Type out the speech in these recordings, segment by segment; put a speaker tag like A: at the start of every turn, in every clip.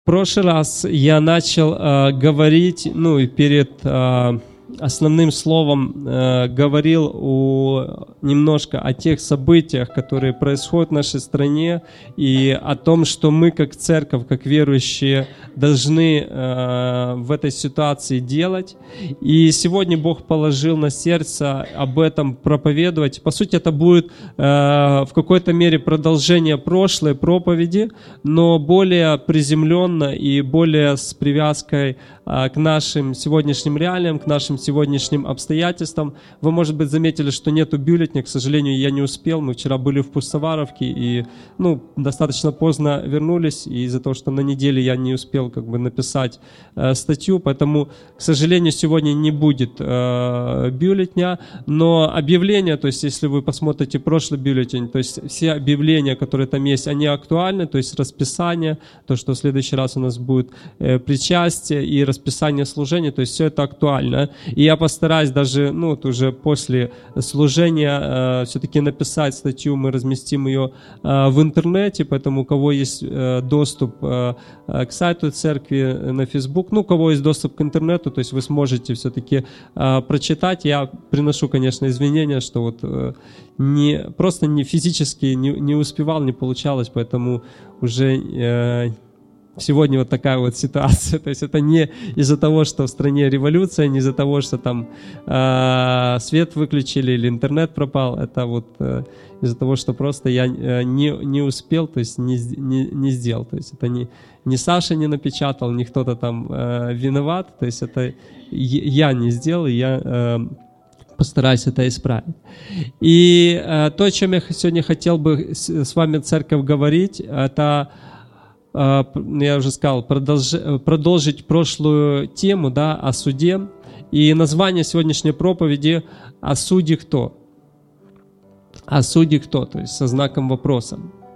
A: В прошлый раз я начал говорить, и перед основным словом говорил немножко о тех событиях, которые происходят в нашей стране, и о том, что мы как церковь, как верующие, должны в этой ситуации делать. И сегодня Бог положил на сердце об этом проповедовать. По сути, это будет в какой-то мере продолжение прошлой проповеди, но более приземленно и более с привязкой к нашим сегодняшним реалиям, к нашим сегодняшним обстоятельствам. Вы, может быть, заметили, что нету бюллетня. К сожалению, я не успел. Мы вчера были в Пустоваровке и достаточно поздно вернулись. И из-за того, что на неделе я не успел написать статью, поэтому, к сожалению, сегодня не будет бюллетня. Но объявления, то есть если вы посмотрите прошлый бюллетень, то есть все объявления, которые там есть, они актуальны, то есть расписание, то, что в следующий раз у нас будет причастие и расписание служения, то есть все это актуально. И я постараюсь даже, уже после служения все-таки написать статью, мы разместим ее в интернете, поэтому у кого есть доступ к сайту церкви на Facebook, у кого есть доступ к интернету, то есть вы сможете все-таки прочитать. Я приношу, конечно, извинения, что просто не физически не успевал, не получалось, поэтому уже сегодня вот такая вот ситуация. То есть это не из-за того, что в стране революция, не из-за того, что там свет выключили или интернет пропал. Это из-за того, что просто я не успел, то есть не сделал. То есть это не Саша не напечатал, не кто-то там виноват. То есть это я не сделал, я постараюсь это исправить. И то, о чем я сегодня хотел бы с вами, церковь, говорить, это, я уже сказал, продолжить прошлую тему, о суде. И название сегодняшней проповеди «О суде кто?». «О суде кто?», то есть со знаком вопроса.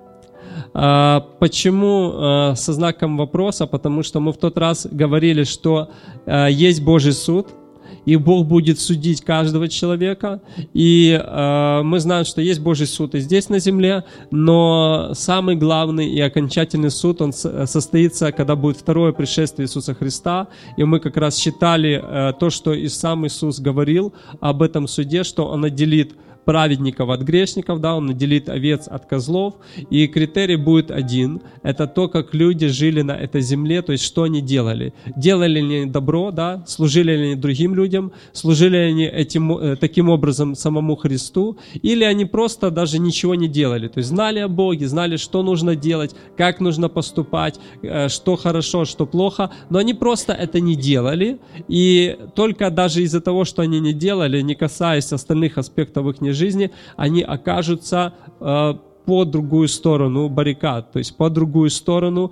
A: Почему со знаком вопроса? Потому что мы в тот раз говорили, что есть Божий суд, и Бог будет судить каждого человека. И мы знаем, что есть Божий суд и здесь на земле, но самый главный и окончательный суд, он состоится, когда будет второе пришествие Иисуса Христа. И мы как раз считали то, что и сам Иисус говорил об этом суде, что Он отделит праведников от грешников, он отделит овец от козлов, и критерий будет один, это то, как люди жили на этой земле, то есть что они делали. Делали ли они добро, служили ли они другим людям, служили ли они таким образом самому Христу, или они просто даже ничего не делали, то есть знали о Боге, знали, что нужно делать, как нужно поступать, что хорошо, что плохо, но они просто это не делали, и только даже из-за того, что они не делали, не касаясь остальных аспектов их жизни, они окажутся по другую сторону баррикад, то есть по другую сторону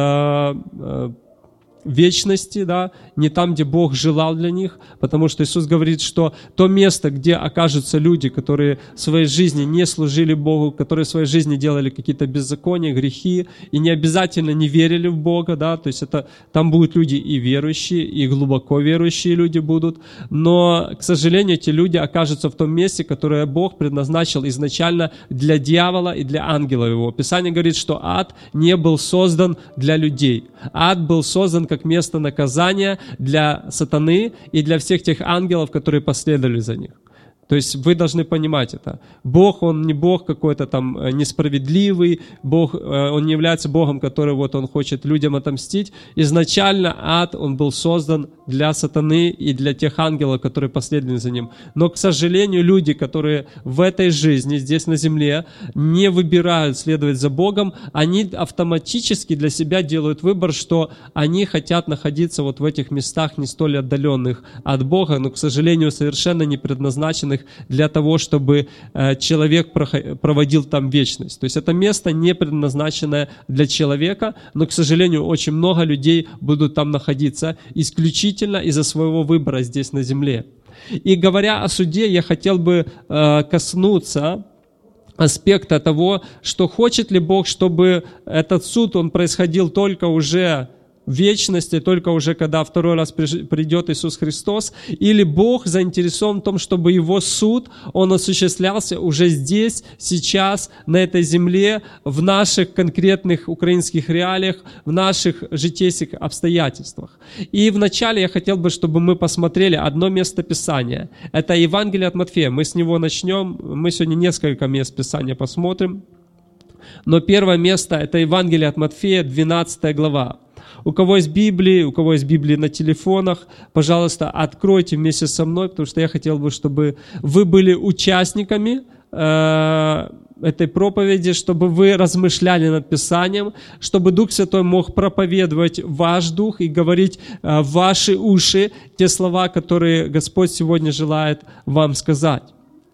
A: вечности, не там, где Бог желал для них, потому что Иисус говорит, что то место, где окажутся люди, которые в своей жизни не служили Богу, которые в своей жизни делали какие-то беззакония, грехи, и не обязательно не верили в Бога, то есть там будут люди и верующие, и глубоко верующие люди будут, но, к сожалению, эти люди окажутся в том месте, которое Бог предназначил изначально для дьявола и для ангелов его. Писание говорит, что ад не был создан для людей. Ад был создан как место наказания для сатаны и для всех тех ангелов, которые последовали за них. То есть вы должны понимать это. Бог, Он не Бог какой-то там несправедливый, Бог, Он не является Богом, который Он хочет людям отомстить. Изначально ад, он был создан для сатаны и для тех ангелов, которые последовали за ним. Но, к сожалению, люди, которые в этой жизни, здесь на земле, не выбирают следовать за Богом, они автоматически для себя делают выбор, что они хотят находиться в этих местах не столь отдаленных от Бога, но, к сожалению, совершенно не предназначенных для того, чтобы человек проводил там вечность. То есть это место не предназначенное для человека, но, к сожалению, очень много людей будут там находиться исключительно из-за своего выбора здесь на земле. И говоря о суде, я хотел бы коснуться аспекта того, что хочет ли Бог, чтобы этот суд, он происходил только уже в вечности, только уже когда второй раз придет Иисус Христос, или Бог заинтересован в том, чтобы Его суд, Он осуществлялся уже здесь, сейчас, на этой земле, в наших конкретных украинских реалиях, в наших житейских обстоятельствах. И вначале я хотел бы, чтобы мы посмотрели одно место Писания. Это Евангелие от Матфея. Мы с него начнем. Мы сегодня несколько мест Писания посмотрим. Но первое место – это Евангелие от Матфея, 12 глава. У кого есть Библии на телефонах, пожалуйста, откройте вместе со мной, потому что я хотел бы, чтобы вы были участниками этой проповеди, чтобы вы размышляли над Писанием, чтобы Дух Святой мог проповедовать ваш дух и говорить в ваши уши те слова, которые Господь сегодня желает вам сказать.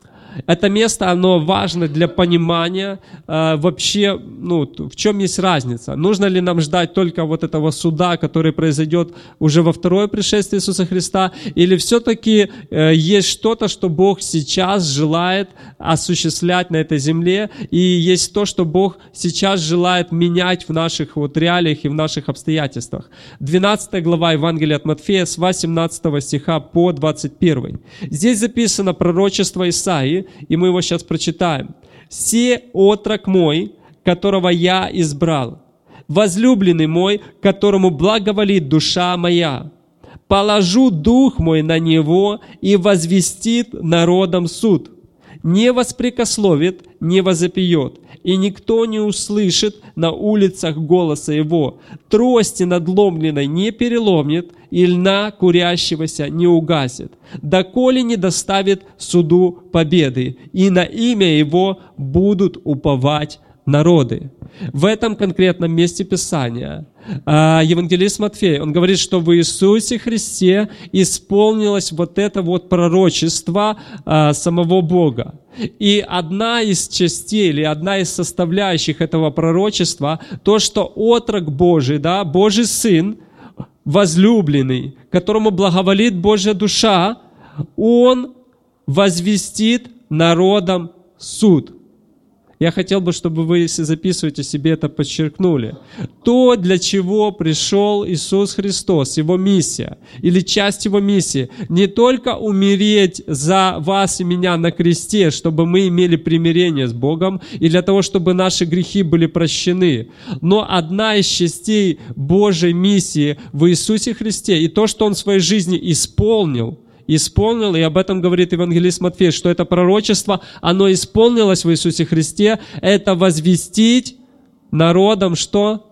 A: Это место, оно важно для понимания вообще, в чем есть разница. Нужно ли нам ждать только вот этого суда, который произойдет уже во второе пришествие Иисуса Христа, или все-таки есть что-то, что Бог сейчас желает осуществлять на этой земле, и есть то, что Бог сейчас желает менять в наших реалиях и в наших обстоятельствах. 12 глава Евангелия от Матфея с 18 стиха по 21. Здесь записано пророчество Исаии, и мы его сейчас прочитаем. «Се отрок мой, которого я избрал, возлюбленный мой, которому благоволит душа моя. Положу дух мой на него и возвестит народам суд. Не воспрекословит, не возопьет, и никто не услышит на улицах голоса его. Трости надломленной не переломит, и льна курящегося не угасит, доколе не доставит суду победы, и на имя его будут уповать народы». В этом конкретном месте Писания евангелист Матфей, он говорит, что в Иисусе Христе исполнилось вот это вот пророчество самого Бога. И одна из частей, или одна из составляющих этого пророчества, то, что отрок Божий, Божий Сын, возлюбленный, которому благоволит Божья душа, Он возвестит народам суд. Я хотел бы, чтобы вы, если записываете себе, это подчеркнули. То, для чего пришел Иисус Христос, Его миссия, или часть Его миссии, не только умереть за вас и меня на кресте, чтобы мы имели примирение с Богом, и для того, чтобы наши грехи были прощены, но одна из частей Божьей миссии в Иисусе Христе, и то, что Он в своей жизни исполнил, и об этом говорит евангелист Матфей, что это пророчество, оно исполнилось в Иисусе Христе, это возвестить народам что?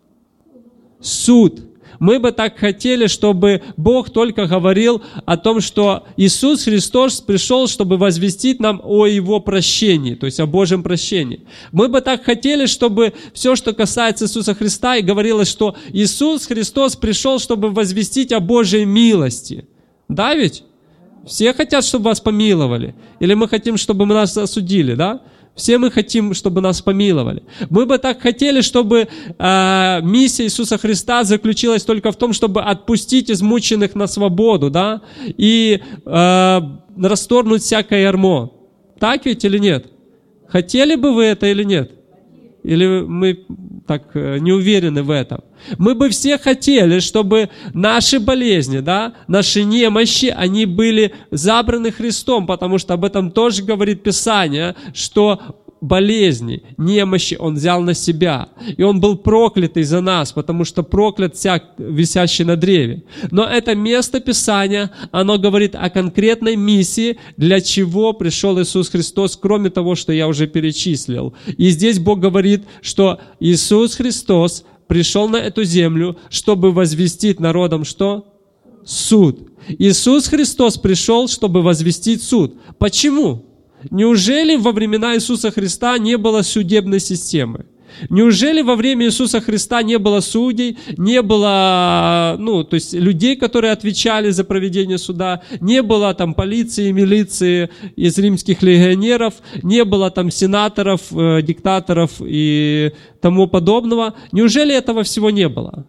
A: Суд. Мы бы так хотели, чтобы Бог только говорил о том, что Иисус Христос пришел, чтобы возвестить нам о Его прощении, то есть о Божьем прощении. Мы бы так хотели, чтобы все, что касается Иисуса Христа, и говорилось, что Иисус Христос пришел, чтобы возвестить о Божьей милости. Да ведь? Все хотят, чтобы вас помиловали. Или мы хотим, чтобы нас осудили, да? Все мы хотим, чтобы нас помиловали. Мы бы так хотели, чтобы миссия Иисуса Христа заключилась только в том, чтобы отпустить измученных на свободу, да? И расторгнуть всякое ярмо. Так ведь или нет? Хотели бы вы это или нет? Или мы так не уверены в этом? Мы бы все хотели, чтобы наши болезни, наши немощи, они были забраны Христом, потому что об этом тоже говорит Писание, что болезни, немощи Он взял на себя. И Он был проклятый за нас, потому что проклят всяк, висящий на древе. Но это место Писания, оно говорит о конкретной миссии, для чего пришел Иисус Христос, кроме того, что я уже перечислил. И здесь Бог говорит, что Иисус Христос пришел на эту землю, чтобы возвестить народам что? Суд. Иисус Христос пришел, чтобы возвестить суд. Почему? Неужели во времена Иисуса Христа не было судебной системы? Неужели во время Иисуса Христа не было судей, не было, то есть людей, которые отвечали за проведение суда, не было там полиции, милиции из римских легионеров, не было там сенаторов, диктаторов и тому подобного? Неужели этого всего не было?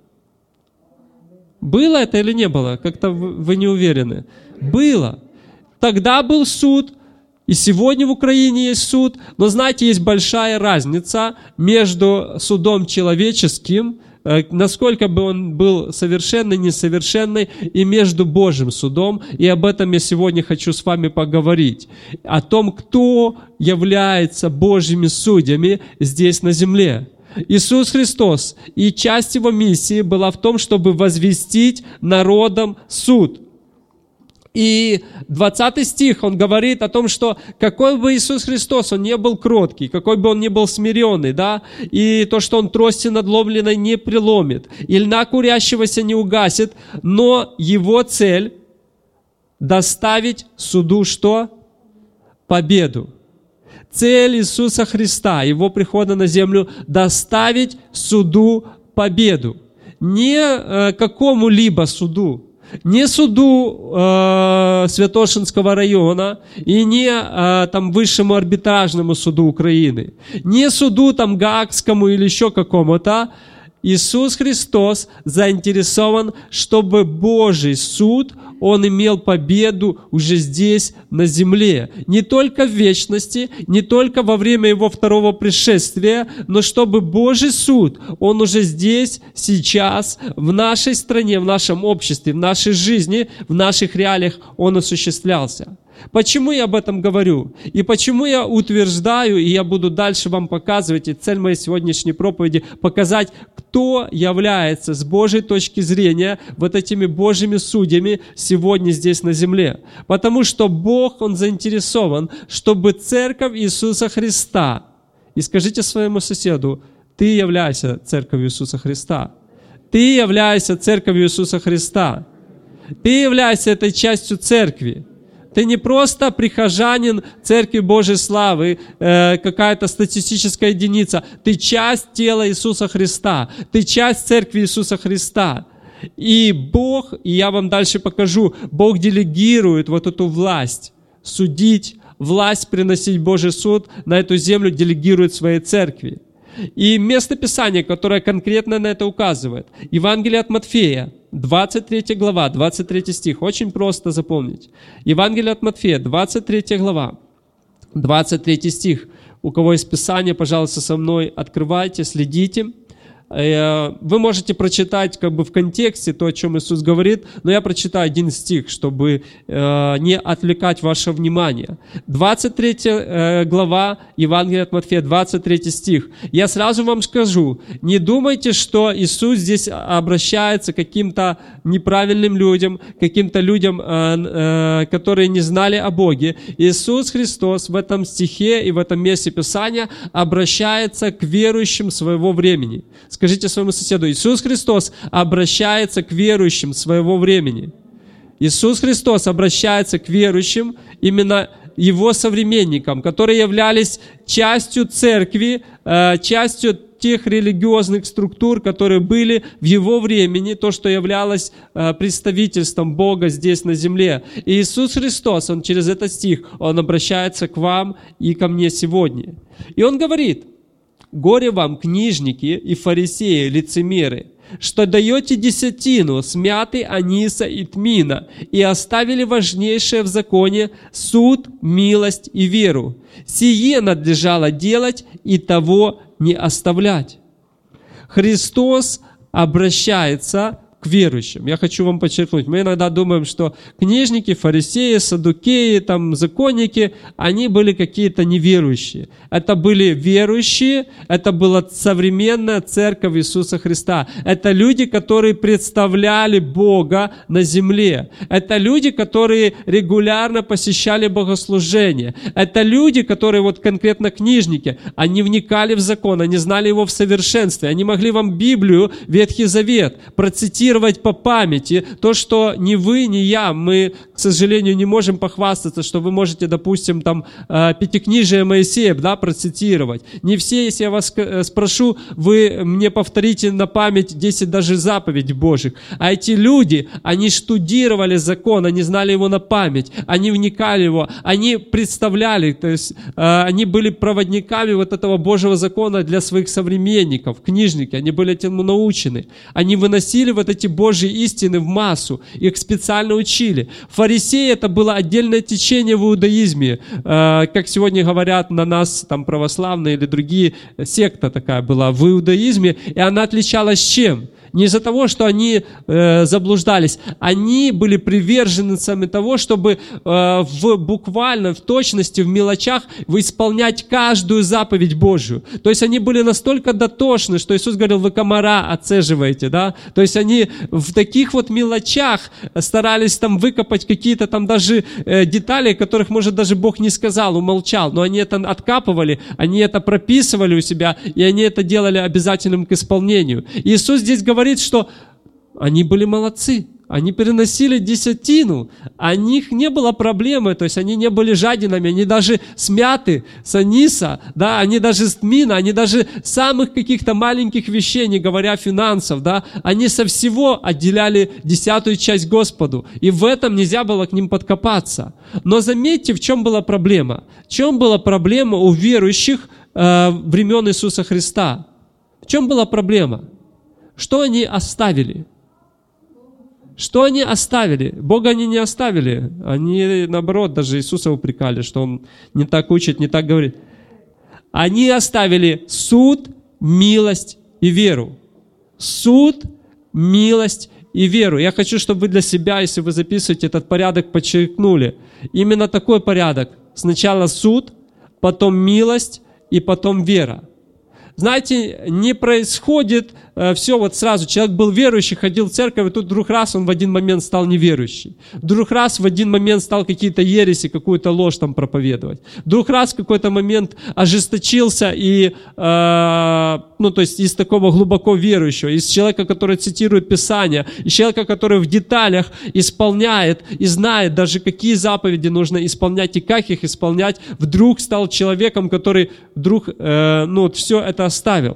A: Было это или не было? Как-то вы не уверены. Было. Тогда был суд. И сегодня в Украине есть суд, но, знаете, есть большая разница между судом человеческим, насколько бы он был совершенный, несовершенный, и между Божьим судом. И об этом я сегодня хочу с вами поговорить. О том, кто является Божьими судьями здесь на земле. Иисус Христос, и часть Его миссии была в том, чтобы возвестить народам суд. И 20 стих, он говорит о том, что какой бы Иисус Христос, он не был кроткий, какой бы он не был смиренный, да, и то, что он трости надломленной не преломит, и льна курящегося не угасит, но его цель доставить суду что? Победу. Цель Иисуса Христа, Его прихода на землю, доставить суду победу. Не какому-либо суду, не суду Святошинского района и не там высшему арбитражному суду Украины, не суду там Гаагскому или еще какому-то. Иисус Христос заинтересован, чтобы Божий суд, Он имел победу уже здесь, на земле. Не только в вечности, не только во время Его второго пришествия, но чтобы Божий суд, Он уже здесь, сейчас, в нашей стране, в нашем обществе, в нашей жизни, в наших реалиях Он осуществлялся. Почему я об этом говорю? И почему я утверждаю, и я буду дальше вам показывать, и цель моей сегодняшней проповеди – показать, кто является с Божьей точки зрения вот этими Божьими судьями сегодня здесь на земле. Потому что Бог, Он заинтересован, чтобы церковь Иисуса Христа, и скажите своему соседу, ты являешься церковью Иисуса Христа. Ты являешься церковью Иисуса Христа. Ты являешься этой частью церкви. Ты не просто прихожанин Церкви Божьей Славы, какая-то статистическая единица. Ты часть тела Иисуса Христа. Ты часть Церкви Иисуса Христа. И Бог, и я вам дальше покажу, Бог делегирует вот эту власть судить, власть приносить Божий суд на эту землю, делегирует своей Церкви. И место Писания, которое конкретно на это указывает, Евангелие от Матфея, 23 глава, 23 стих, очень просто запомнить. Евангелие от Матфея, 23 глава, 23 стих. У кого есть Писание, пожалуйста, со мной открывайте, следите. Вы можете прочитать как бы в контексте то, о чем Иисус говорит, но я прочитаю один стих, чтобы не отвлекать ваше внимание. 23 глава Евангелия от Матфея, 23 стих. Я сразу вам скажу, не думайте, что Иисус здесь обращается к каким-то неправильным людям, каким-то людям, которые не знали о Боге. Иисус Христос в этом стихе и в этом месте Писания обращается к верующим своего времени. Скажите своему соседу, Иисус Христос обращается к верующим своего времени. Иисус Христос обращается к верующим, именно Его современникам, которые являлись частью церкви, частью тех религиозных структур, которые были в Его времени, то, что являлось представительством Бога здесь на земле. И Иисус Христос, Он через этот стих, Он обращается к вам и ко мне сегодня. И Он говорит: «Горе вам, книжники и фарисеи, лицемеры, что даете десятину с мяты, аниса и тмина, и оставили важнейшее в законе – суд, милость и веру. Сие надлежало делать и того не оставлять». Христос обращается к верующим. Я хочу вам подчеркнуть, мы иногда думаем, что книжники, фарисеи, саддукеи, там, законники, они были какие-то неверующие. Это были верующие, это была современная церковь Иисуса Христа. Это люди, которые представляли Бога на земле. Это люди, которые регулярно посещали богослужения. Это люди, которые, вот конкретно книжники, они вникали в закон, они знали его в совершенстве. Они могли вам Библию, Ветхий Завет, процитировать по памяти, то, что ни вы, ни я, мы, к сожалению, не можем похвастаться, что вы можете, допустим, там, Пятикнижие Моисея, да, процитировать. Не все, если я вас спрошу, вы мне повторите на память 10 даже заповедей Божьих. А эти люди, они штудировали закон, они знали его на память, они вникали в его, они представляли, то есть они были проводниками вот этого Божьего закона для своих современников, книжники, они были этому научены. Они выносили вот эти Божьи истины в массу, их специально учили. Фарисеи — это было отдельное течение в иудаизме. Как сегодня говорят на нас там православные или другие, секта такая была в иудаизме, и она отличалась чем? Не из-за того, что они заблуждались. Они были приверженцами того, чтобы буквально, в точности, в мелочах исполнять каждую заповедь Божью. То есть они были настолько дотошны, что Иисус говорил: вы комара оцеживаете, да? То есть они в таких вот мелочах старались там выкопать какие-то там даже детали, которых, может, даже Бог не сказал, умолчал. Но они это откапывали, они это прописывали у себя, и они это делали обязательным к исполнению. И Иисус здесь говорит, что они были молодцы, они переносили десятину, у них не было проблемы, то есть они не были жадинами, они даже с мяты, с аниса, да, они даже с тмина, они даже самых каких-то маленьких вещей, не говоря финансов, да, они со всего отделяли 10-ю часть Господу, и в этом нельзя было к ним подкопаться. Но заметьте, в чем была проблема? В чем была проблема у верующих времен Иисуса Христа? В чем была проблема? Что они оставили? Что они оставили? Бога они не оставили. Они, наоборот, даже Иисуса упрекали, что Он не так учит, не так говорит. Они оставили суд, милость и веру. Суд, милость и веру. Я хочу, чтобы вы для себя, если вы записываете этот порядок, подчеркнули. Именно такой порядок. Сначала суд, потом милость и потом вера. Знаете, не происходит все вот сразу. Человек был верующий, ходил в церковь, и тут вдруг раз он в один момент стал неверующий. Вдруг раз в один момент стал какие-то ереси, какую-то ложь там проповедовать. Вдруг раз в какой-то момент ожесточился и, то есть из такого глубоко верующего, из человека, который цитирует Писание, из человека, который в деталях исполняет и знает даже, какие заповеди нужно исполнять и как их исполнять, вдруг стал человеком, который вдруг все это оставил.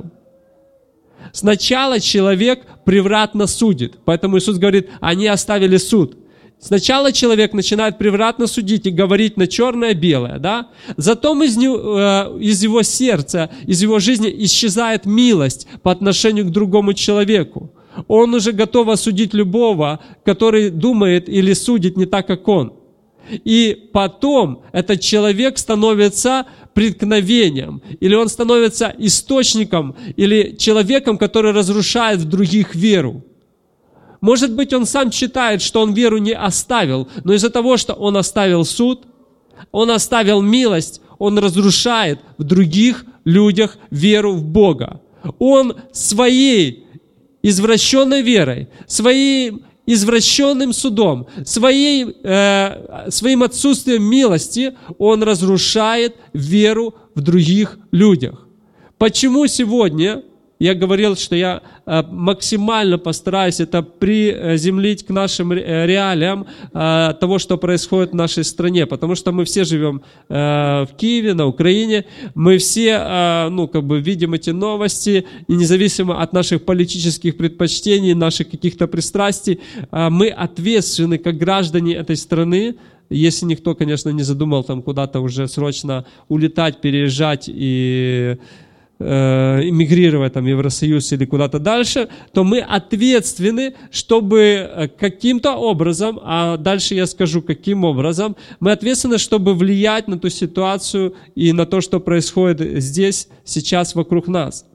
A: Сначала человек превратно судит. Поэтому Иисус говорит, они оставили суд. Сначала человек начинает превратно судить и говорить на черное-белое, да? Затем из его сердца, из его жизни исчезает милость по отношению к другому человеку. Он уже готов осудить любого, который думает или судит не так, как он. И потом этот человек становится преткновением, или он становится источником, или человеком, который разрушает в других веру. Может быть, он сам считает, что он веру не оставил, но из-за того, что он оставил суд, он оставил милость, он разрушает в других людях веру в Бога. Он своей извращенной верой, своим извращенным судом, своим отсутствием милости, он разрушает веру в других людях. Почему сегодня, я говорил, что я максимально постараюсь это приземлить к нашим реалиям того, что происходит в нашей стране, потому что мы все живем в Киеве, на Украине, мы все видим эти новости, и независимо от наших политических предпочтений, наших каких-то пристрастий, мы ответственны как граждане этой страны, если никто, конечно, не задумал там куда-то уже срочно улетать, переезжать и эмигрировать там, в Евросоюз или куда-то дальше, то мы ответственны, чтобы каким-то образом, а дальше я скажу, каким образом, мы ответственны, чтобы влиять на ту ситуацию и на то, что происходит здесь, сейчас вокруг нас.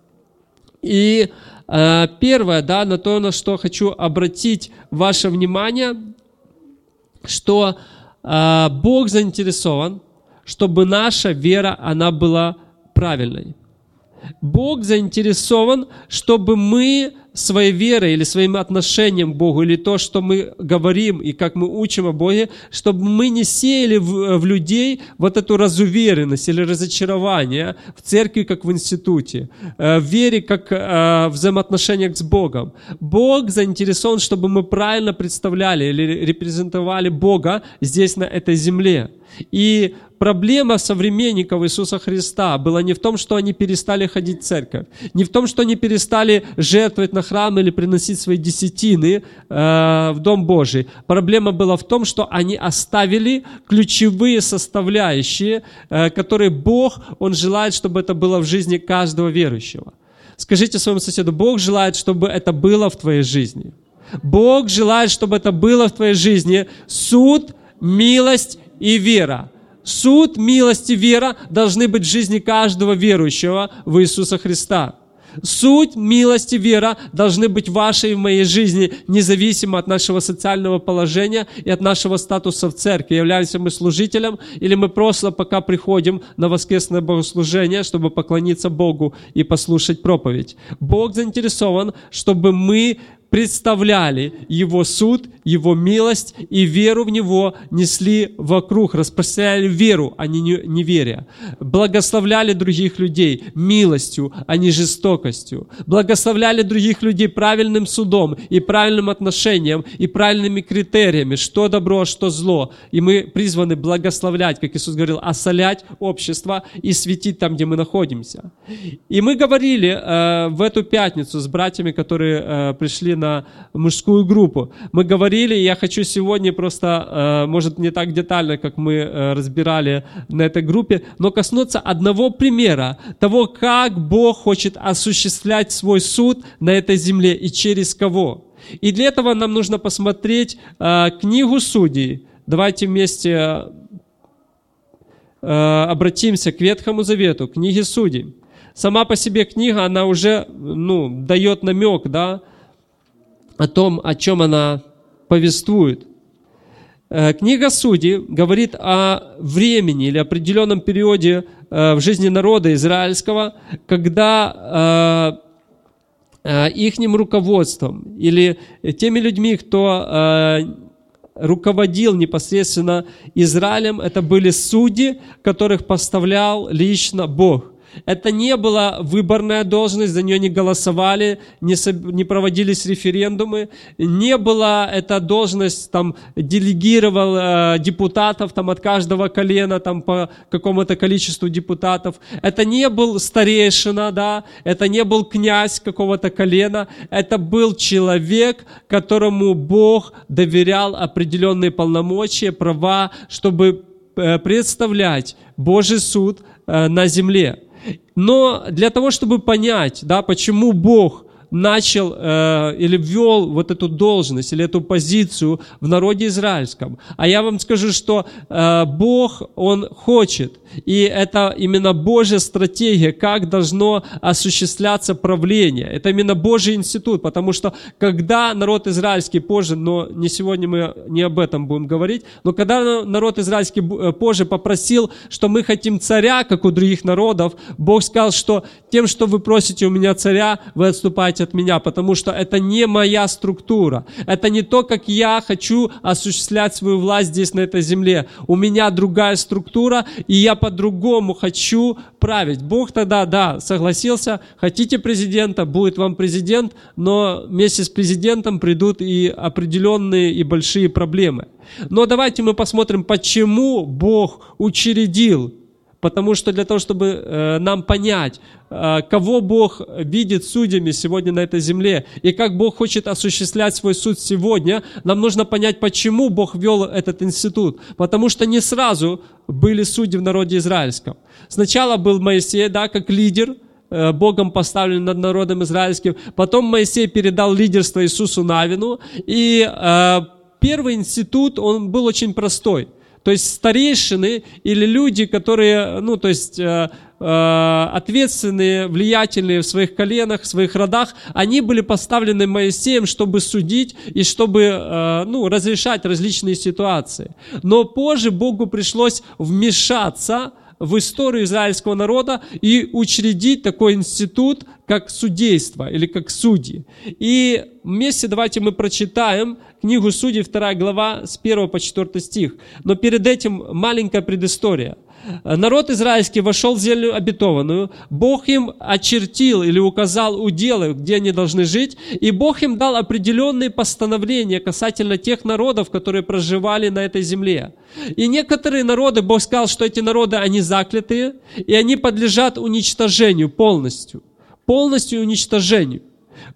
A: И первое, на то, на что хочу обратить ваше внимание, что Бог заинтересован, чтобы наша вера, она была правильной. Бог заинтересован, чтобы мы своей верой или своим отношением к Богу, или то, что мы говорим и как мы учим о Боге, чтобы мы не сеяли в людей вот эту разуверенность или разочарование в церкви, как в институте, в вере, как в взаимоотношениях с Богом. Бог заинтересован, чтобы мы правильно представляли или репрезентовали Бога здесь, на этой земле. И проблема современников Иисуса Христа была не в том, что они перестали ходить в церковь, не в том, что они перестали жертвовать на храм или приносить свои десятины в Дом Божий. Проблема была в том, что они оставили ключевые составляющие, которые Бог, Он желает, чтобы это было в жизни каждого верующего. Скажите своему соседу, Бог желает, чтобы это было в твоей жизни. Бог желает, чтобы это было в твоей жизни. Суд, милость и вера. Суд, милость и вера должны быть в жизни каждого верующего в Иисуса Христа. Суть, милость и вера должны быть в вашей и в моей жизни, независимо от нашего социального положения и от нашего статуса в церкви. Являемся мы служителем или мы просто пока приходим на воскресное богослужение, чтобы поклониться Богу и послушать проповедь. Бог заинтересован, чтобы мы представляли Его суд, Его милость и веру в Него несли вокруг, распространяли веру, а не неверие. Благословляли других людей милостью, а не жестокостью. Благословляли других людей правильным судом и правильным отношением и правильными критериями, что добро, что зло. И мы призваны благословлять, как Иисус говорил, осолять общество и светить там, где мы находимся. И мы говорили в эту пятницу с братьями, которые пришли на мужскую группу. Мы говорили, и я хочу сегодня просто, может, не так детально, как мы разбирали на этой группе, но коснуться одного примера того, как Бог хочет осуществлять свой суд на этой земле и через кого. И для этого нам нужно посмотреть книгу Судей. Давайте вместе обратимся к Ветхому Завету, книге Судей. Сама по себе книга, она уже дает намек, да, о том, о чем она повествует. Книга Судей говорит о времени или определенном периоде в жизни народа израильского, когда ихним руководством или теми людьми, кто руководил непосредственно Израилем, это были судьи, которых поставлял лично Бог. Это не была выборная должность, за нее не голосовали, не проводились референдумы. Не была эта должность, делегировал депутатов от каждого колена по какому-то количеству депутатов. Это не был старейшина, да, это не был князь какого-то колена. Это был человек, которому Бог доверял определенные полномочия, права, чтобы представлять Божий суд на земле. Но для того, чтобы понять, да, почему Бог начал или ввел вот эту должность, или эту позицию в народе израильском. А я вам скажу, что Бог, Он хочет, и это именно Божья стратегия, как должно осуществляться правление. Это именно Божий институт, потому что когда народ израильский позже, но не сегодня мы не об этом будем говорить, но когда народ израильский позже попросил, что мы хотим царя, как у других народов, Бог сказал, что тем, что вы просите у меня царя, вы отступаете от меня, потому что это не моя структура. Это не то, как я хочу осуществлять свою власть здесь, на этой земле. У меня другая структура, и я по-другому хочу править. Бог тогда, да, согласился, хотите президента, будет вам президент, но вместе с президентом придут и определенные и большие проблемы. Но давайте мы посмотрим, почему Бог учредил. Потому что для того, чтобы нам понять, кого Бог видит судьями сегодня на этой земле, и как Бог хочет осуществлять свой суд сегодня, нам нужно понять, почему Бог ввел этот институт. Потому что не сразу были судьи в народе израильском. Сначала был Моисей, да, как лидер, Богом поставлен над народом израильским. Потом Моисей передал лидерство Иисусу Навину. И первый институт, он был очень простой. То есть старейшины или люди, которые, ответственные, влиятельные в своих коленах, в своих родах, они были поставлены Моисеем, чтобы судить и чтобы разрешать различные ситуации. Но позже Богу пришлось вмешаться в историю израильского народа и учредить такой институт, как судейство или как судьи. И вместе давайте мы прочитаем книгу Судей, 2 глава, с 1 по 4 стих. Но перед этим маленькая предыстория. Народ израильский вошел в землю обетованную, Бог им очертил или указал уделы, где они должны жить, и Бог им дал определенные постановления касательно тех народов, которые проживали на этой земле. И некоторые народы, Бог сказал, что эти народы, они заклятые, и они подлежат уничтожению полностью уничтожению.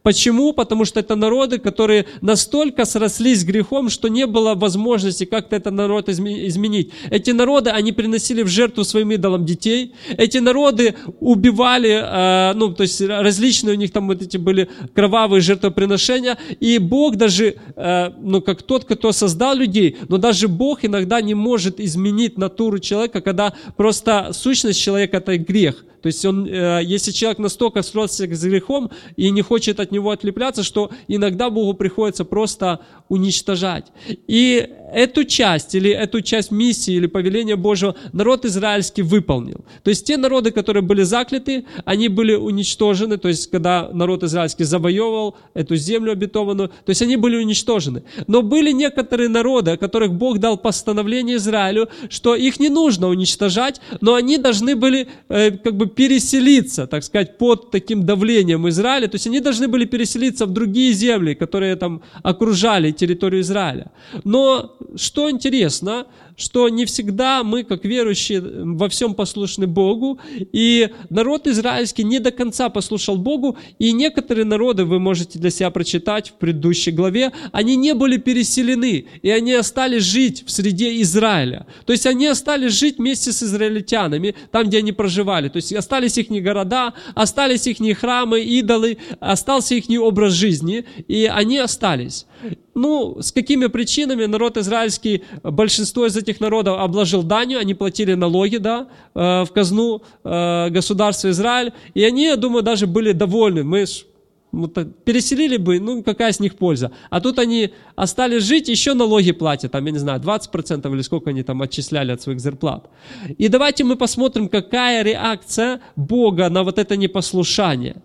A: Почему? Потому что это народы, которые настолько срослись с грехом, что не было возможности как-то этот народ изменить. Эти народы, они приносили в жертву своим идолам детей. Эти народы убивали, то есть различные у них там вот эти были кровавые жертвоприношения. И Бог даже, как тот, кто создал людей, но даже Бог иногда не может изменить натуру человека, когда просто сущность человека – это грех. То есть если человек настолько сросся с грехом и не хочет от него отлепляться, что иногда Богу приходится просто уничтожать. И эту часть миссии или повеления Божьего народ израильский выполнил. То есть те народы, которые были закляты, они были уничтожены. То есть когда народ израильский завоевывал эту землю обетованную, то есть они были уничтожены. Но были некоторые народы, о которых Бог дал постановление Израилю, что их не нужно уничтожать, но они должны были переселиться, так сказать, под таким давлением Израиля. То есть они должны были переселиться в другие земли, которые там окружали территорию Израиля. Но что интересно, что не всегда мы, как верующие, во всем послушны Богу, и народ израильский не до конца послушал Богу, и некоторые народы, вы можете для себя прочитать в предыдущей главе, они не были переселены, и они остались жить в среде Израиля. То есть они остались жить вместе с израильтянами, там, где они проживали. То есть остались их города, остались их храмы, идолы, остался их образ жизни, и они остались. С какими причинами народ израильский, большинство из этих народов обложил данью, они платили налоги, в казну государства Израиль, и они, я думаю, даже были довольны. Мы переселили бы, какая с них польза? А тут они остались жить, еще налоги платят, 20% или сколько они там отчисляли от своих зарплат. И давайте мы посмотрим, какая реакция Бога на вот это непослушание.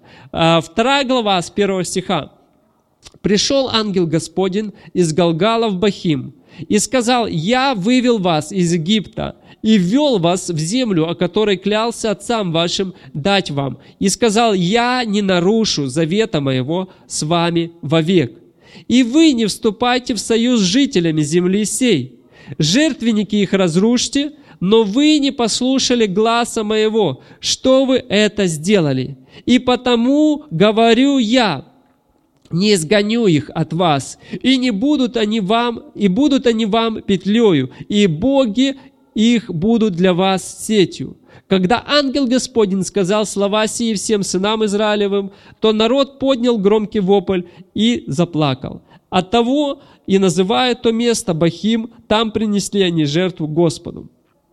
A: 2 глава с 1 стиха. «Пришел ангел Господень из Галгала в Бахим и сказал: я вывел вас из Египта и ввел вас в землю, о которой клялся отцам вашим дать вам. И сказал: я не нарушу завета моего с вами вовек. И вы не вступайте в союз с жителями земли сей. Жертвенники их разрушьте, но вы не послушали гласа моего, что вы это сделали. И потому говорю я: не изгоню их от вас, и не будут они вам, и будут они вам петлею, и боги их будут для вас сетью». Когда ангел Господень сказал слова сии всем сынам Израилевым, то народ поднял громкий вопль и заплакал. Оттого и называют то место Бахим, там принесли они жертву Господу.